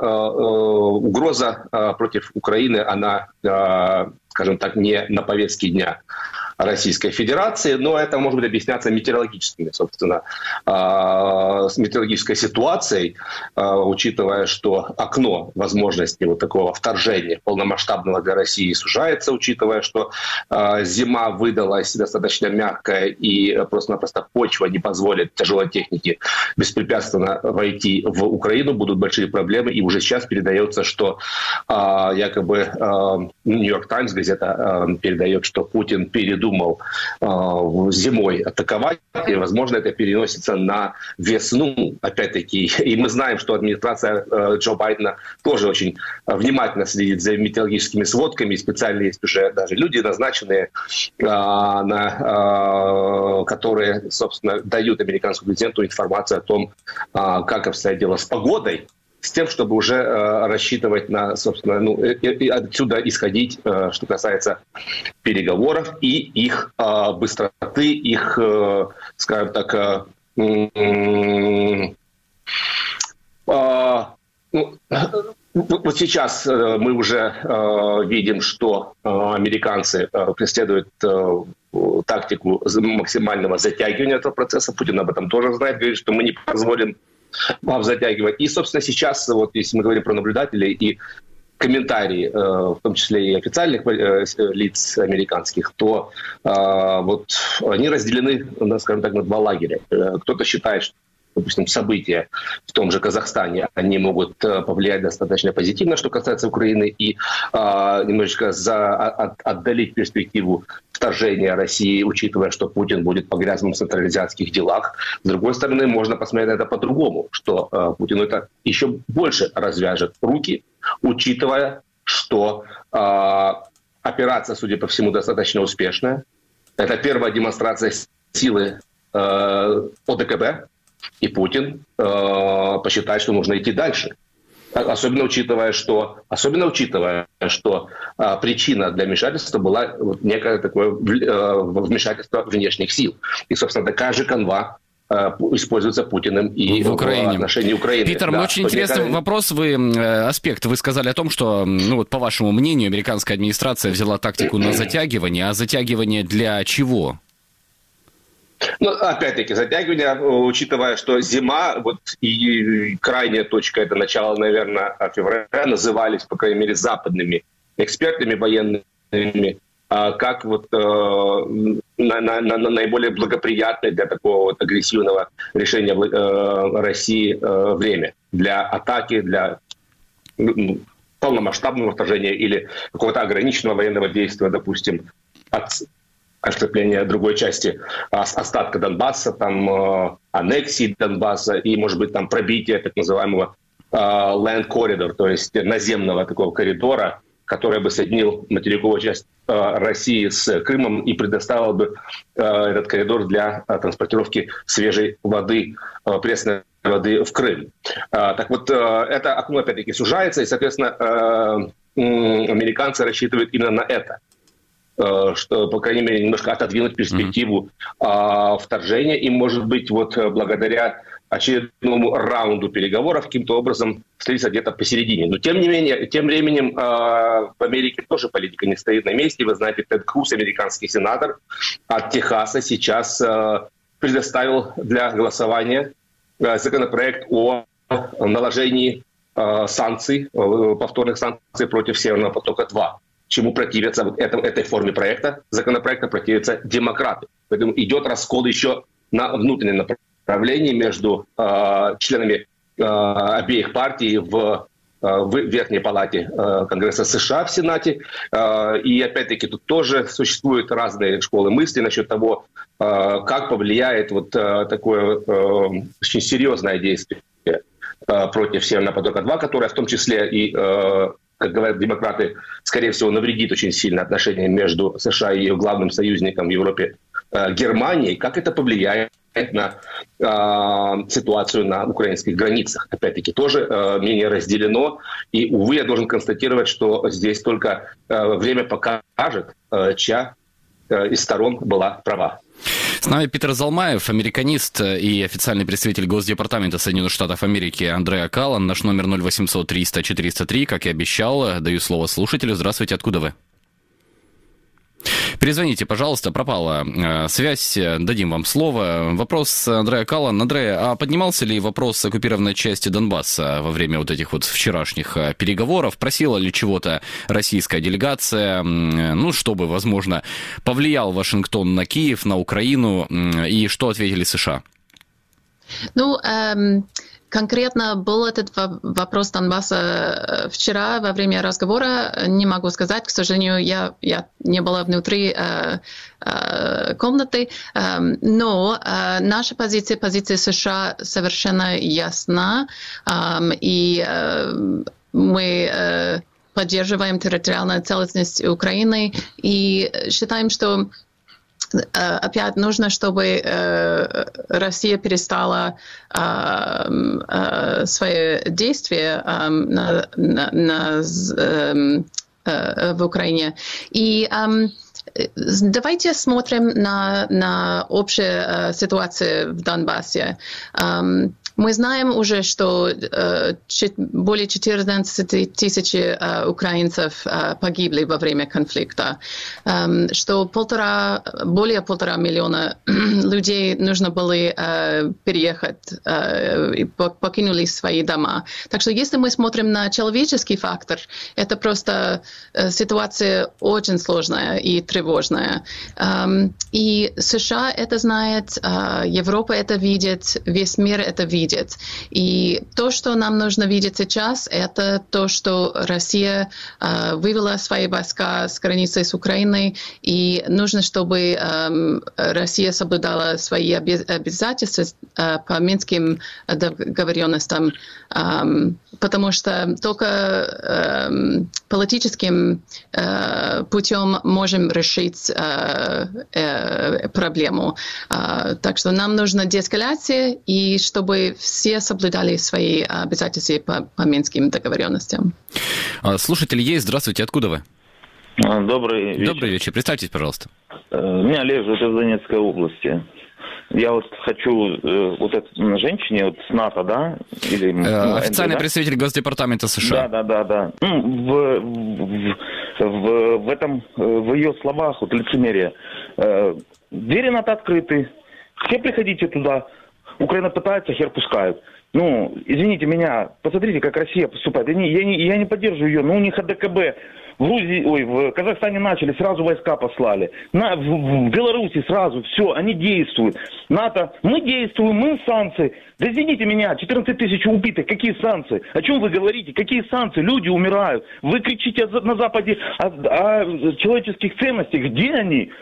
угроза против Украины, она, скажем так, не на повестке дня Российской Федерации, но это может быть объясняться метеорологическими, собственно, с метеорологической ситуацией, учитывая, что окно возможности вот такого вторжения полномасштабного для России сужается, учитывая, что зима выдалась достаточно мягкая и просто-напросто почва не позволит тяжелой технике беспрепятственно войти в Украину, будут большие проблемы, и уже сейчас передается, что якобы Нью-Йорк Таймс, газета, передает, что Путин передумал э, зимой атаковать, и, возможно, это переносится на весну, опять-таки. И мы знаем, что администрация э, Джо Байдена тоже очень внимательно следит за метеорологическими сводками, и специально есть уже даже люди, назначенные, э, на, э, которые, собственно, дают американскому президенту информацию о том, э, как обстоят дела с погодой, с тем, чтобы уже э, рассчитывать на, собственно, ну, и, и отсюда исходить, э, что касается переговоров и их э, быстроты, их, э, скажем так, э, э, э, ну, вот сейчас э, мы уже э, видим, что э, американцы э, преследуют э, тактику максимального затягивания этого процесса. Путин об этом тоже знает, говорит, что мы не позволим вам затягивать. И, собственно, сейчас, вот если мы говорим про наблюдателей и комментарии, в том числе и официальных лиц американских, то вот они разделены, скажем так, на два лагеря. Кто-то считает, что, допустим, события в том же Казахстане, они могут повлиять достаточно позитивно, что касается Украины, и а, немножечко за, от, отдалить перспективу вторжения России, учитывая, что Путин будет погрязнут в централизиатских делах. С другой стороны, можно посмотреть на это по-другому, что а, Путину это еще больше развяжет руки, учитывая, что а, операция, судя по всему, достаточно успешная. Это первая демонстрация силы а, ОДКБ, и Путин э, посчитает, что нужно идти дальше. Особенно учитывая, что, особенно учитывая, что э, причина для вмешательства была вот некое такое э, вмешательство внешних сил. И, собственно, такая же канва э, используется Путиным и в, Украине. в отношении Украины. Питер, да, очень интересный некая... вопрос, вы, э, аспект. Вы сказали о том, что, ну вот по вашему мнению, американская администрация взяла тактику на затягивание. А затягивание для чего? Ну, опять-таки, затягивание, учитывая, что зима, вот и крайняя точка, это начало, наверное, февраля, назывались, по крайней мере, западными экспертами военными, как вот на, на, на наиболее благоприятное для такого вот агрессивного решения России время для атаки, для полномасштабного вторжения или какого-то ограниченного военного действия, допустим, от отступления другой части остатка Донбасса, там э, аннексии Донбасса и, может быть, там пробитие так называемого э, land corridor, то есть наземного такого коридора, который бы соединил материковую часть э, России с Крымом и предоставил бы э, этот коридор для э, транспортировки свежей воды, э, пресной воды в Крым. Э, так вот, э, это окно опять-таки сужается, и, соответственно, э, э, американцы рассчитывают именно на это, что, по крайней мере, немножко отодвинуть перспективу mm-hmm. вторжения и, может быть, вот благодаря очередному раунду переговоров каким-то образом встретиться где-то посередине. Но, тем не менее, тем временем в Америке тоже политика не стоит на месте. Вы знаете, Тед Круз, американский сенатор от Техаса, сейчас предоставил для голосования законопроект о наложении санкций, повторных санкций против Северного потока-два. Чему противятся вот это, этой форме проекта, законопроекта противятся демократы. Поэтому идет раскол еще на внутреннем направлении между э, членами э, обеих партий в, э, в Верхней палате э, Конгресса США, в Сенате. Э, и опять-таки тут тоже существуют разные школы мысли насчет того, э, как повлияет вот э, такое э, очень серьезное действие э, против Северного потока-два, которое в том числе и... Э, как говорят демократы, скорее всего, навредит очень сильно отношениям между США и ее главным союзником в Европе э, Германией. Как это повлияет на э, ситуацию на украинских границах? Опять-таки, тоже э, мнение разделено. И, увы, я должен констатировать, что здесь только э, время покажет, э, чья э, из сторон была права. С нами Питер Залмаев, американист и официальный представитель Госдепартамента Соединенных Штатов Америки Андреа Каллан. Наш номер ноль восемьсот триста четыреста три, как и обещал. Даю слово слушателю. Здравствуйте, откуда вы? Перезвоните, пожалуйста, пропала э, связь, дадим вам слово. Вопрос Андрея Каллан. Андрей, а поднимался ли вопрос оккупированной части Донбасса во время вот этих вот вчерашних переговоров? Просила ли чего-то российская делегация, ну, чтобы, возможно, повлиял Вашингтон на Киев, на Украину, и что ответили США? Ну, эм... Конкретно был этот вопрос Донбасса вчера во время разговора, не могу сказать, к сожалению, я, я не была внутри э, э, комнаты, э, но э, наша позиция, позиция США совершенно ясна, э, и э, мы э, поддерживаем территориальную целостность Украины и считаем, что опять нужно, чтобы э, Россия перестала э, э, свои действия э, на, на, на, э, э, в Украине. И э, давайте смотрим на, на общую э, ситуацию в Донбассе. Э, Мы знаем уже, что э, более четырнадцать тысяч э, украинцев э, погибли во время конфликта, э, что полтора, более полтора миллиона людей нужно было э, переехать э, и покинули свои дома. Так что если мы смотрим на человеческий фактор, это просто э, ситуация очень сложная и тревожная. Э, и США это знает, э, Европа это видит, весь мир это видит. И то, что нам нужно видеть сейчас, это то, что Россия э, вывела свои войска с границы с Украиной, и нужно, чтобы э, Россия соблюдала свои обязательства э, по минским договоренностям, э, потому что только э, политическим э, путем можем решить э, э, проблему. Э, так что нам нужна деэскалация, и чтобы все соблюдали свои обязательства по, по минским договоренностям. Слушатель есть. Здравствуйте. Откуда вы? Добрый вечер. Добрый вечер. Представьтесь, пожалуйста. Меня Олег, это из Донецкой области. Я вот хочу вот этой женщине вот с НАТО, да? Или, ну, официальный да? представитель Госдепартамента США. Да, да, да, да. Ну, в, в, в, в этом, в ее словах, вот лицемерие. Двери НАТО открыты. Все приходите туда. Украина пытается, хер пускают. Ну, извините меня, посмотрите, как Россия поступает. Я не, я не, я не поддерживаю ее, но у них АДКБ в Грузии, ой, в Казахстане начали, сразу войска послали. На, в, в Беларуси сразу, все, они действуют. НАТО, мы действуем, мы санкции. Да извините меня, четырнадцать тысяч убитых, какие санкции? О чем вы говорите? Какие санкции? Люди умирают. Вы кричите на Западе о, о человеческих ценностях. Где они?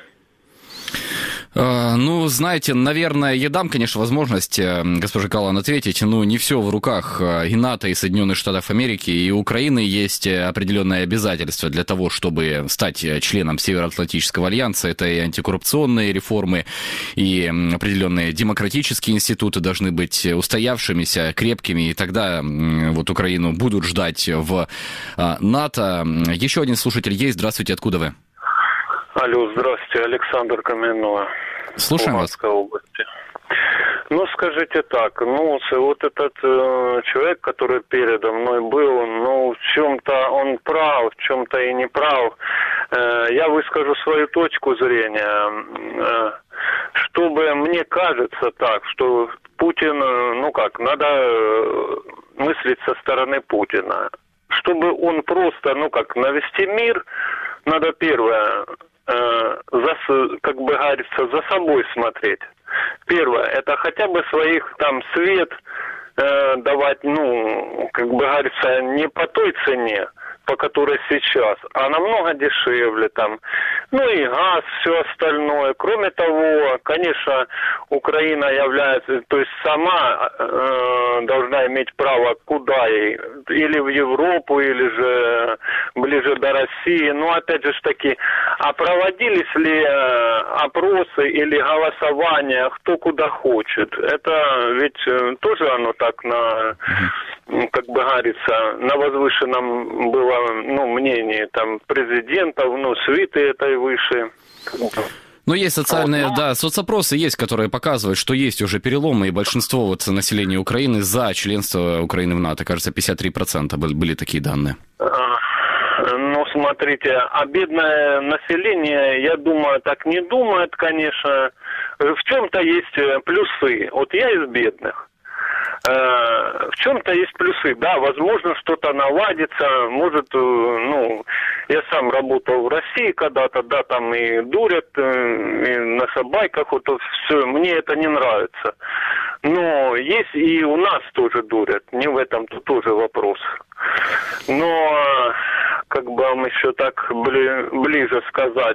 Ну, знаете, наверное, я дам, конечно, возможность госпоже Каллан ответить, но не все в руках и НАТО, и Соединенных Штатов Америки, и у Украины есть определенные обязательства для того, чтобы стать членом Североатлантического альянса. Это и антикоррупционные реформы, и определенные демократические институты должны быть устоявшимися, крепкими, и тогда вот Украину будут ждать в НАТО. Еще один слушатель есть. Здравствуйте, откуда вы? Алло, здравствуйте, Александр Каменной. Слушаем вас. Области. Ну, скажите так, ну, вот этот э, человек, который передо мной был, ну, в чем-то он прав, в чем-то и не прав. Э, я выскажу свою точку зрения. Э, чтобы, мне кажется так, что Путин, ну как, надо мыслить со стороны Путина. Чтобы он просто, ну как, навести мир, надо первое, За, как бы говорится, за собой смотреть. Первое, это хотя бы своих там свет э, давать, ну, как бы говорится, не по той цене, по которой сейчас, а намного дешевле там. Ну и газ, все остальное. Кроме того, конечно, Украина является, то есть сама э, должна иметь право куда ей, или в Европу, или же ближе до России. Но опять же таки, а проводились ли э, опросы или голосования, кто куда хочет? Это ведь э, тоже оно так на, как бы говорится, на возвышенном было, ну, мнении там президентов, ну, свиты этой выше. Ну, есть социальные, а, да, соцопросы есть, которые показывают, что есть уже переломы, и большинство вот населения Украины за членство Украины в НАТО. Кажется, пятьдесят три процента были такие данные. ну, смотрите, а бедное население, я думаю, так не думает, конечно. В чем-то есть плюсы. Вот я из бедных. В чем-то есть плюсы. Да, возможно, что-то наладится. Может, ну, я сам работал в России когда-то, да, там и дурят, и на собаках, вот все. Мне это не нравится. Но есть и у нас тоже дурят. Не в этом тут тоже вопрос. Но, как бы вам еще так бли- ближе сказать...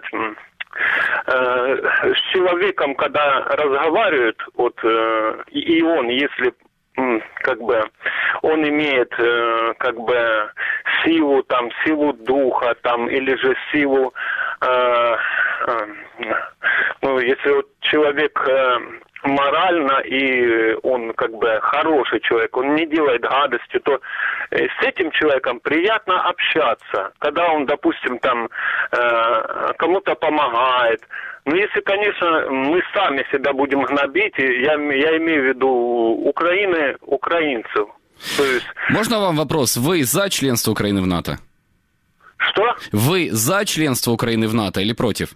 С человеком, когда разговаривают, вот, и он, если как бы он имеет как бы силу там, силу духа там, или же силу, ну, если вот человек морально и он как бы хороший человек, он не делает гадости, то с этим человеком приятно общаться, когда он, допустим, там кому-то помогает. Ну, если, конечно, мы сами себя будем гнобить, я, я имею в виду Украины, украинцев. То есть... Можно вам вопрос? Вы за членство Украины в НАТО? Что? Вы за членство Украины в НАТО или против?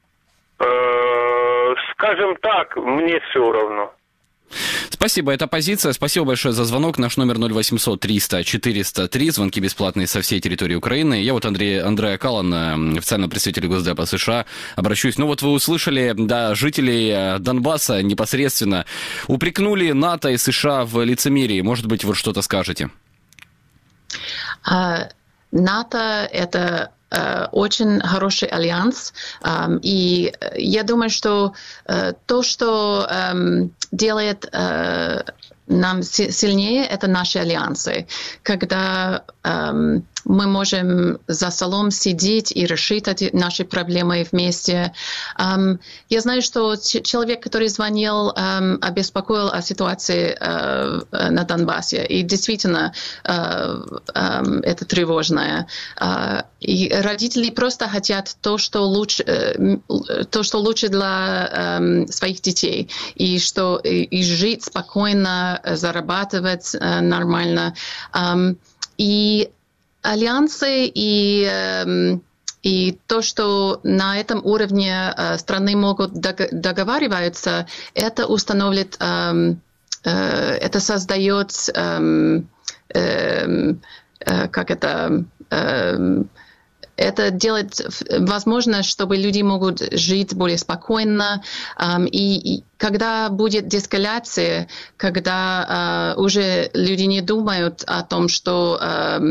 Скажем так, мне все равно. Спасибо, это позиция. Спасибо большое за звонок. Наш номер ноль восемьсот триста четыреста три. Звонки бесплатные со всей территории Украины. Я вот Андрей, Андреа Каллан, официальный представитель Госдепа США, обращусь. Ну вот вы услышали, да, жителей Донбасса непосредственно упрекнули НАТО и США в лицемерии. Может быть, вы что-то скажете? А, НАТО — это очень хороший альянс, и я думаю, что то, что делает нам сильнее, это наши альянсы. Когда мы можем за столом сидеть и решить эти наши проблемы вместе. Я знаю, что человек, который звонил, обеспокоил о ситуации на Донбассе, и действительно это тревожно. И родители просто хотят то, что лучше, то, что лучше для своих детей, и что и жить спокойно, зарабатывать нормально. И альянсы и, и то, что на этом уровне страны могут договариваться, это установит, это создает, как это, это делает возможно, чтобы люди могут жить более спокойно. И, и когда будет деэскалация, когда уже люди не думают о том, что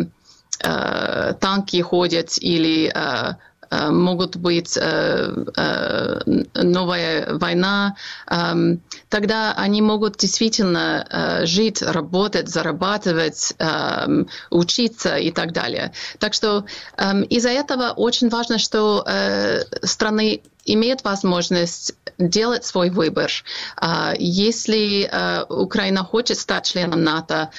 танки ходят или э, э, могут быть э, э, новая война, э, тогда они могут действительно э, жить, работать, зарабатывать, э, учиться и так далее. Так что э, из-за этого очень важно, что э, страны имеют возможность делать свой выбор. Если Украина хочет стать членом НАТО,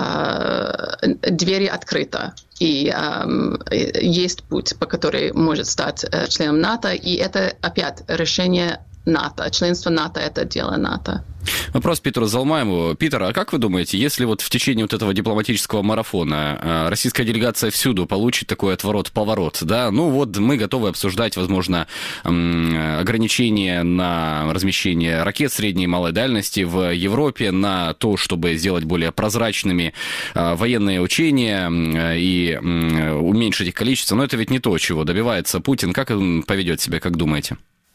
двери открыты. И есть путь, по которому может стать членом НАТО. И это опять решение НАТО. Членство НАТО — это дело НАТО. Вопрос Питеру Залмаеву. Питер, а как вы думаете, если вот в течение вот этого дипломатического марафона российская делегация всюду получит такой отворот-поворот, да, ну вот мы готовы обсуждать, возможно, ограничения на размещение ракет средней и малой дальности в Европе, на то, чтобы сделать более прозрачными военные учения и уменьшить их количество, но это ведь не то, чего добивается Путин. Как он поведет себя, как думаете?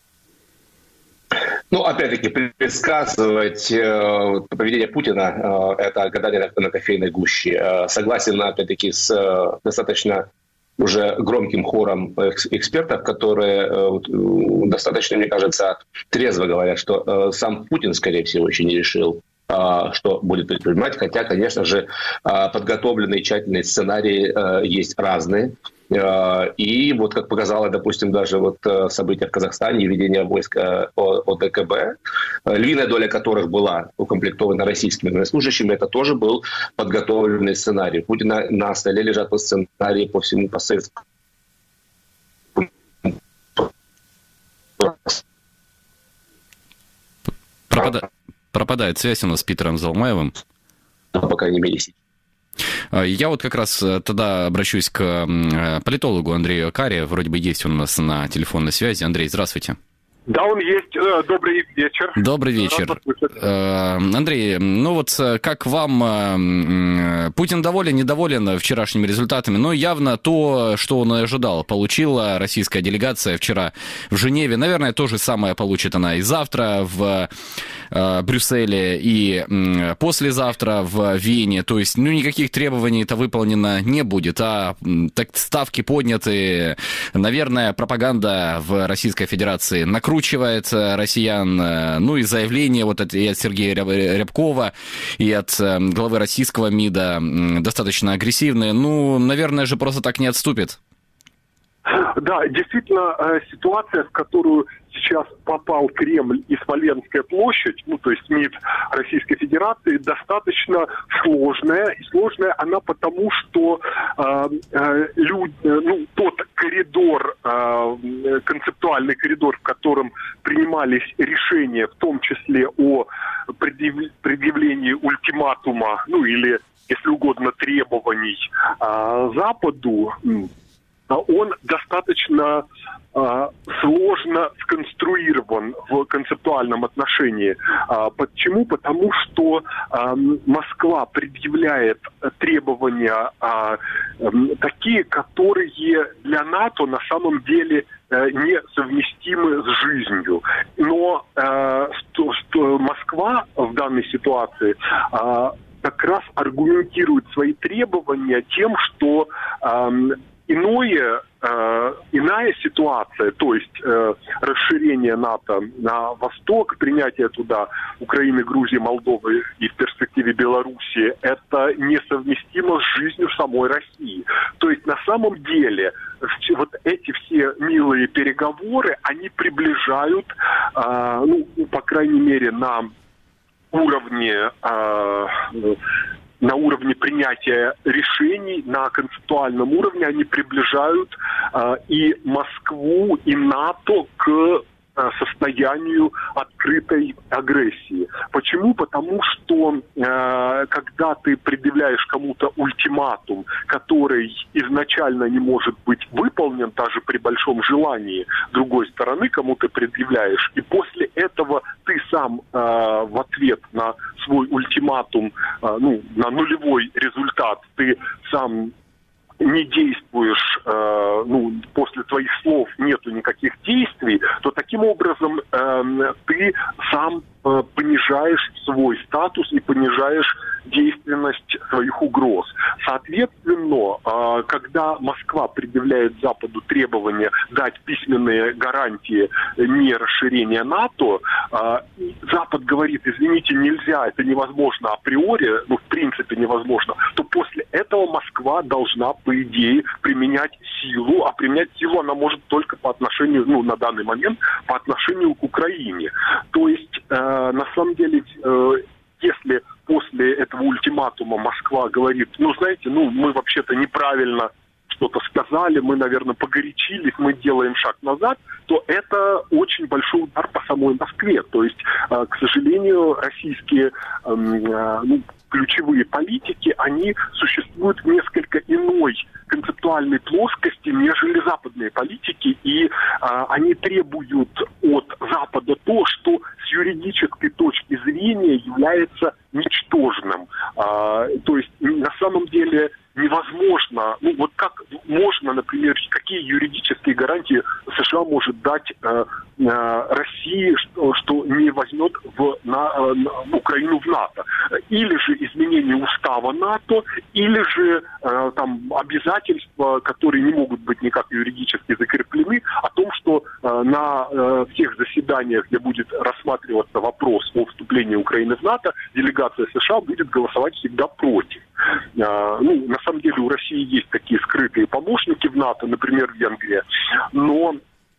Ну, опять-таки, предсказывать э, поведение Путина э, – это гадание на, на кофейной гуще. Э, согласен, опять-таки, с э, достаточно уже громким хором экспертов, которые э, достаточно, мне кажется, трезво говорят, что э, сам Путин, скорее всего, еще не решил, э, что будет предпринимать. Хотя, конечно же, э, подготовленные тщательные сценарии э, есть разные. И вот, как показало, допустим, даже вот события в Казахстане, введение войск ОДКБ, львиная доля которых была укомплектована российскими военнослужащими, это тоже был подготовленный сценарий. У Путина на столе лежат сценарии по всему постсоветскому. Пропада... Пропадает связь у нас с Питером Залмаевым. По крайней мере, Я вот как раз тогда обращусь к политологу Андрею Акаре. Вроде бы есть он у нас на телефонной связи. Андрей, здравствуйте. Да, он есть. Добрый вечер. Добрый вечер. Андрей, ну вот как вам Путин доволен, недоволен вчерашними результатами? Ну, явно то, что он ожидал, получила российская делегация вчера в Женеве. Наверное, то же самое получит она и завтра в Брюсселе, и послезавтра в Вене. То есть, ну, никаких требований-то выполнено не будет, а так ставки подняты. Наверное, пропаганда в Российской Федерации накручивается, Накручивает россиян, ну и заявления вот от, и от Сергея Рябкова, и от главы российского МИДа достаточно агрессивные. Ну, наверное же, просто так не отступит. Да, действительно, ситуация, в которую сейчас попал Кремль и Смоленская площадь, ну, то есть МИД Российской Федерации, достаточно сложная. И сложная она потому, что э, э, люд, ну, тот коридор, э, концептуальный коридор, в котором принимались решения, в том числе о предъяв... предъявлении ультиматума, ну, или, если угодно, требований э, Западу, он достаточно э, сложно сконструирован в концептуальном отношении. Э, почему? Потому что э, Москва предъявляет требования э, э, такие, которые для НАТО на самом деле э, несовместимы с жизнью. Но э, что, что Москва в данной ситуации э, как раз аргументирует свои требования тем, что э, Иное, э, иная ситуация, то есть э, расширение НАТО на восток, принятие туда Украины, Грузии, Молдовы и в перспективе Белоруссии, это несовместимо с жизнью самой России. То есть на самом деле вот эти все милые переговоры, они приближают, э, ну, по крайней мере, на уровне... Э, на уровне принятия решений, на концептуальном уровне, они приближают э, и Москву, и НАТО к э, состоянию открытой агрессии. Почему? Потому что э, когда ты предъявляешь кому-то ультиматум, который изначально не может быть выполнен, даже при большом желании другой стороны, кому ты предъявляешь, и после этого ты сам э, в ответ на свой ультиматум, э, ну, на нулевой результат, ты сам не действуешь, э, ну, после твоих слов нету никаких действий, то таким образом э, ты сам э, понижаешь свой статус и понижаешь действенность своих угроз. Соответственно, э, когда Москва предъявляет Западу требования дать письменные гарантии не расширения НАТО, э, Запад говорит, извините, нельзя, это невозможно априори, ну, в принципе невозможно, то после этого Москва должна, по идее, применять силу, а применять силу она может только по отношению, ну, на данный момент, по отношению к Украине. То есть, э, на самом деле, э, если после этого ультиматума Москва говорит, ну, знаете, ну, мы вообще-то неправильно что-то сказали, мы, наверное, погорячились, мы делаем шаг назад, то это очень большой удар по самой Москве. То есть, э, к сожалению, российские э, ну, ключевые политики, они существуют в несколько иной концептуальной плоскости, нежели западные политики, и а, они требуют от Запада то, что с юридической точки зрения является ничтожным. А, то есть на самом деле невозможно, ну вот как можно, например, какие юридические гарантии США может дать э, э, России, что, что не возьмет в, на, на Украину в НАТО? Или же изменение устава НАТО, или же э, там обязательства, которые не могут быть никак юридически закреплены, о том, что э, на э, всех заседаниях, где будет рассматриваться вопрос о вступлении Украины в НАТО, делегация США будет голосовать всегда против. Э, ну, на самом деле у России есть такие скрытые помощники в НАТО, например, Венгрия, но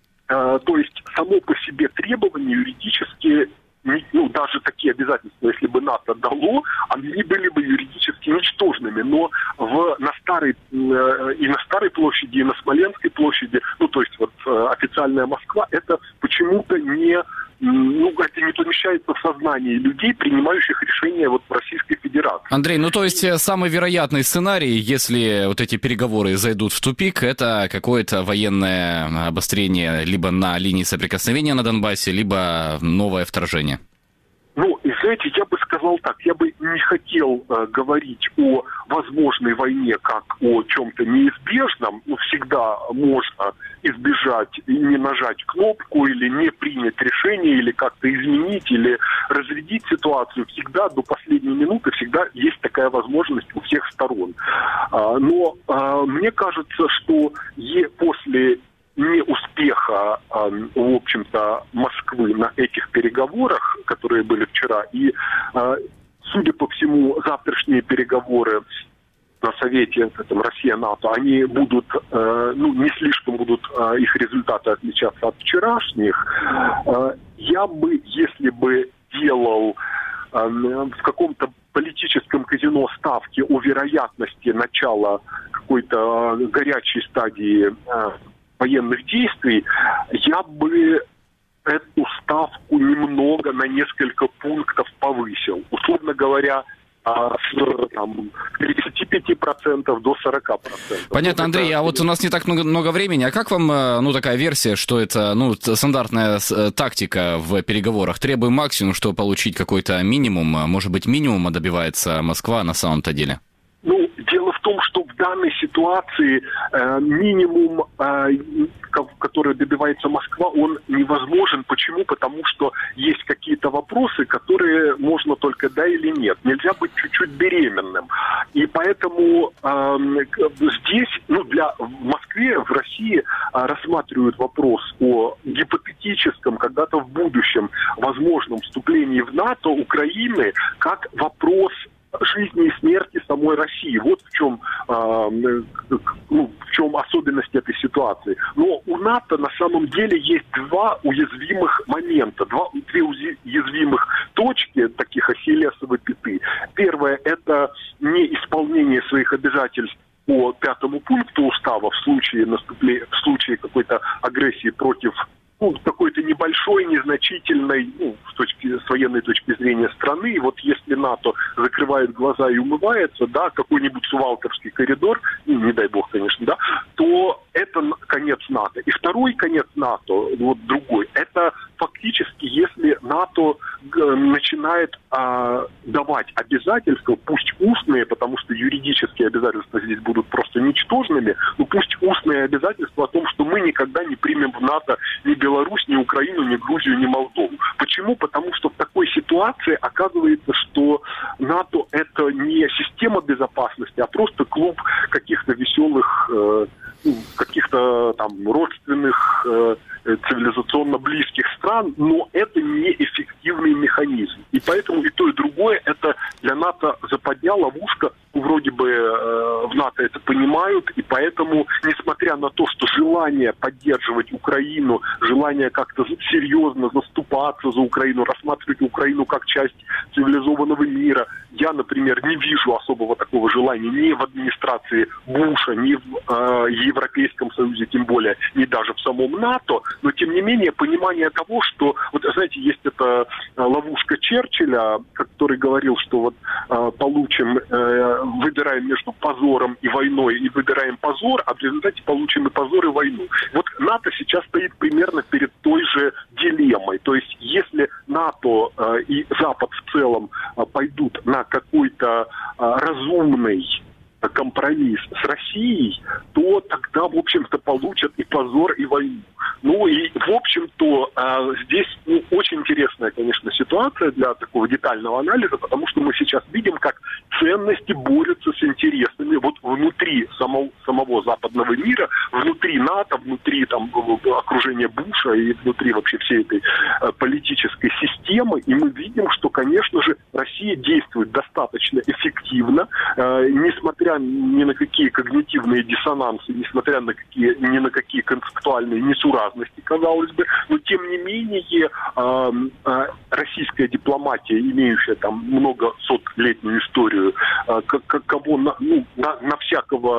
э, то есть само по себе требования юридически, ну, даже такие обязательства, если бы НАТО дало, они были бы юридически ничтожными, но в, на старой, э, и на Старой площади, и на Смоленской площади, ну, то есть вот э, официальная Москва, это почему-то не ну, это не помещается в сознании людей, принимающих решения вот в Российской Федерации. Андрей, ну то есть самый вероятный сценарий, если вот эти переговоры зайдут в тупик, это какое-то военное обострение либо на линии соприкосновения на Донбассе, либо новое вторжение? Ну, и знаете, я бы сказал так, я бы не хотел э, говорить о возможной войне как о чем-то неизбежном. Ну, всегда можно избежать и не нажать кнопку, или не принять решение, или как-то изменить, или разрядить ситуацию. Всегда до последней минуты всегда есть такая возможность у всех сторон. А, но а, мне кажется, что е- после неуспеха, в общем-то, Москвы на этих переговорах, которые были вчера, и, судя по всему, завтрашние переговоры на Совете этом, Россия-НАТО, они будут, ну, не слишком будут их результаты отличаться от вчерашних. Я бы, если бы делал в каком-то политическом казино ставки о вероятности начала какой-то горячей стадии военных действий, я бы эту ставку немного на несколько пунктов повысил. Условно говоря, с там, тридцати пяти процентов до сорока процентов. Понятно, Андрей, а вот у нас не так много, много времени. А как вам, ну, такая версия, что это, ну, стандартная тактика в переговорах? Требуем максимум, чтобы получить какой-то минимум. Может быть, минимума добивается Москва на самом-то деле? Ну, дело в том, что в данной ситуации э, минимум, э, который добивается Москва, он невозможен. Почему? Потому что есть какие-то вопросы, которые можно только да или нет. Нельзя быть чуть-чуть беременным. И поэтому э, здесь, ну, для, в Москве, в России э, рассматривают вопрос о гипотетическом, когда-то в будущем возможном вступлении в НАТО Украины как вопрос жизни и смерти самой России. Вот в чем, э, ну, в чем особенность этой ситуации. Но у НАТО на самом деле есть два уязвимых момента, два, две уязвимых точки, таких ахиллесовой пяты. Первое – это неисполнение своих обязательств по пятому пункту устава в случае наступления, в случае какой-то агрессии против, ну, какой-то небольшой, незначительной, ну, с, точки, с военной точки зрения страны. И вот если НАТО закрывает глаза и умывается, да, какой-нибудь Сувалковский коридор, ну, не дай бог, конечно, да, то это конец НАТО. И второй конец НАТО, вот другой, это фактически, если НАТО начинает а, давать обязательства, пусть устные, потому что юридические обязательства здесь будут просто ничтожными, но пусть устные обязательства о том, что мы никогда не примем в НАТО ни Беларусь, ни Украину, ни Грузию, ни Молдову. Почему? Потому что в такой ситуации оказывается, что НАТО это не система безопасности, а просто клуб каких-то веселых, э, каких-то там родственных, э, цивилизационно близких стран, но это неэффективный механизм. И поэтому и то, и другое это для НАТО западня, ловушка. Вроде бы э, в НАТО это понимают, и поэтому, несмотря на то, что желание поддерживать Украину, желание как-то серьезно заступаться за Украину, рассматривать Украину как часть цивилизованного мира, я, например, не вижу особого такого желания ни в администрации Буша, ни в э, Европейском Союзе, тем более, ни даже в самом НАТО, но, тем не менее, понимание того, что, вот, знаете, есть эта ловушка Черчилля, который говорил, что вот э, получим, э, выбираем между позором и войной, и выбираем позор, а в результате получим и позор, и войну. Вот НАТО сейчас стоит примерно перед той же дилеммой. То есть, если НАТО э, и Запад в целом э, пойдут на какой-то э, разумный компромисс с Россией, то тогда, в общем-то, получат и позор, и войну. Ну и, в общем-то, здесь ну, очень интересная, конечно, ситуация для такого детального анализа, потому что мы сейчас видим, как ценности борются с интересами вот внутри самого, самого западного мира, внутри НАТО, внутри там, окружения Буша и внутри вообще всей этой политической системы. И мы видим, что, конечно же, Россия действует достаточно эффективно, несмотря ни на какие когнитивные диссонансы, несмотря на какие, ни на какие концептуальные несуразности, казалось бы, но тем не менее э, э, российская дипломатия, имеющая там много сот летнюю историю, э, к- кого на, ну, на, на всякого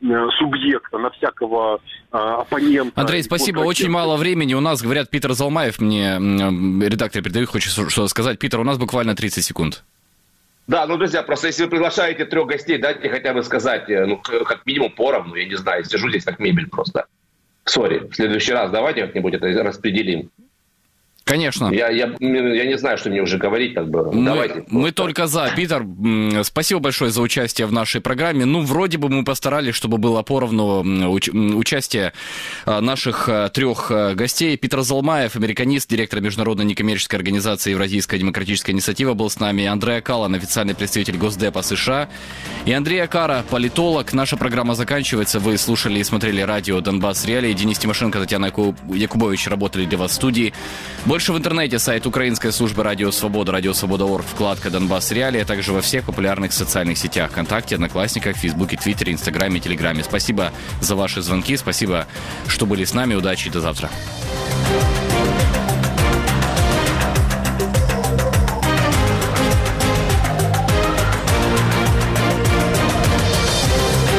субъекта, на всякого э, оппонента. Андрей, спасибо. Очень мало времени. У нас, говорят, Питер Залмаев, мне редактор передовых, хочет что-то сказать. Питер, у нас буквально тридцать секунд. Да, ну, друзья, просто если вы приглашаете трех гостей, дайте хотя бы сказать, ну, как минимум поровну, я не знаю, сижу здесь как мебель просто. Сори, в следующий раз давайте как-нибудь это распределим. Конечно. Я, я, я не знаю, что мне уже говорить, как бы. Мы, Давайте. Мы только за. Питер, спасибо большое за участие в нашей программе. Ну, вроде бы мы постарались, чтобы было поровну уч- участие наших трех гостей. Питер Залмаев, американист, директор международной некоммерческой организации Евразийская демократическая инициатива, был с нами. Андрей Акалан, официальный представитель Госдепа США. И Андрей Акара, политолог. Наша программа заканчивается. Вы слушали и смотрели радио «Донбасс Реалии». Денис Тимошенко, Татьяна Якубович работали для вас в студии. Больше в интернете, сайт украинской службы Радио Свобода, Радио Свобода точка орг, вкладка «Донбасс Реалии», а также во всех популярных социальных сетях: ВКонтакте, Одноклассниках, Фейсбуке, Твиттере, Инстаграме, Телеграме. Спасибо за ваши звонки, спасибо, что были с нами. Удачи и до завтра.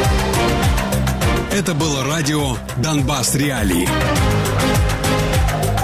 Это было радио «Донбасс Реалии».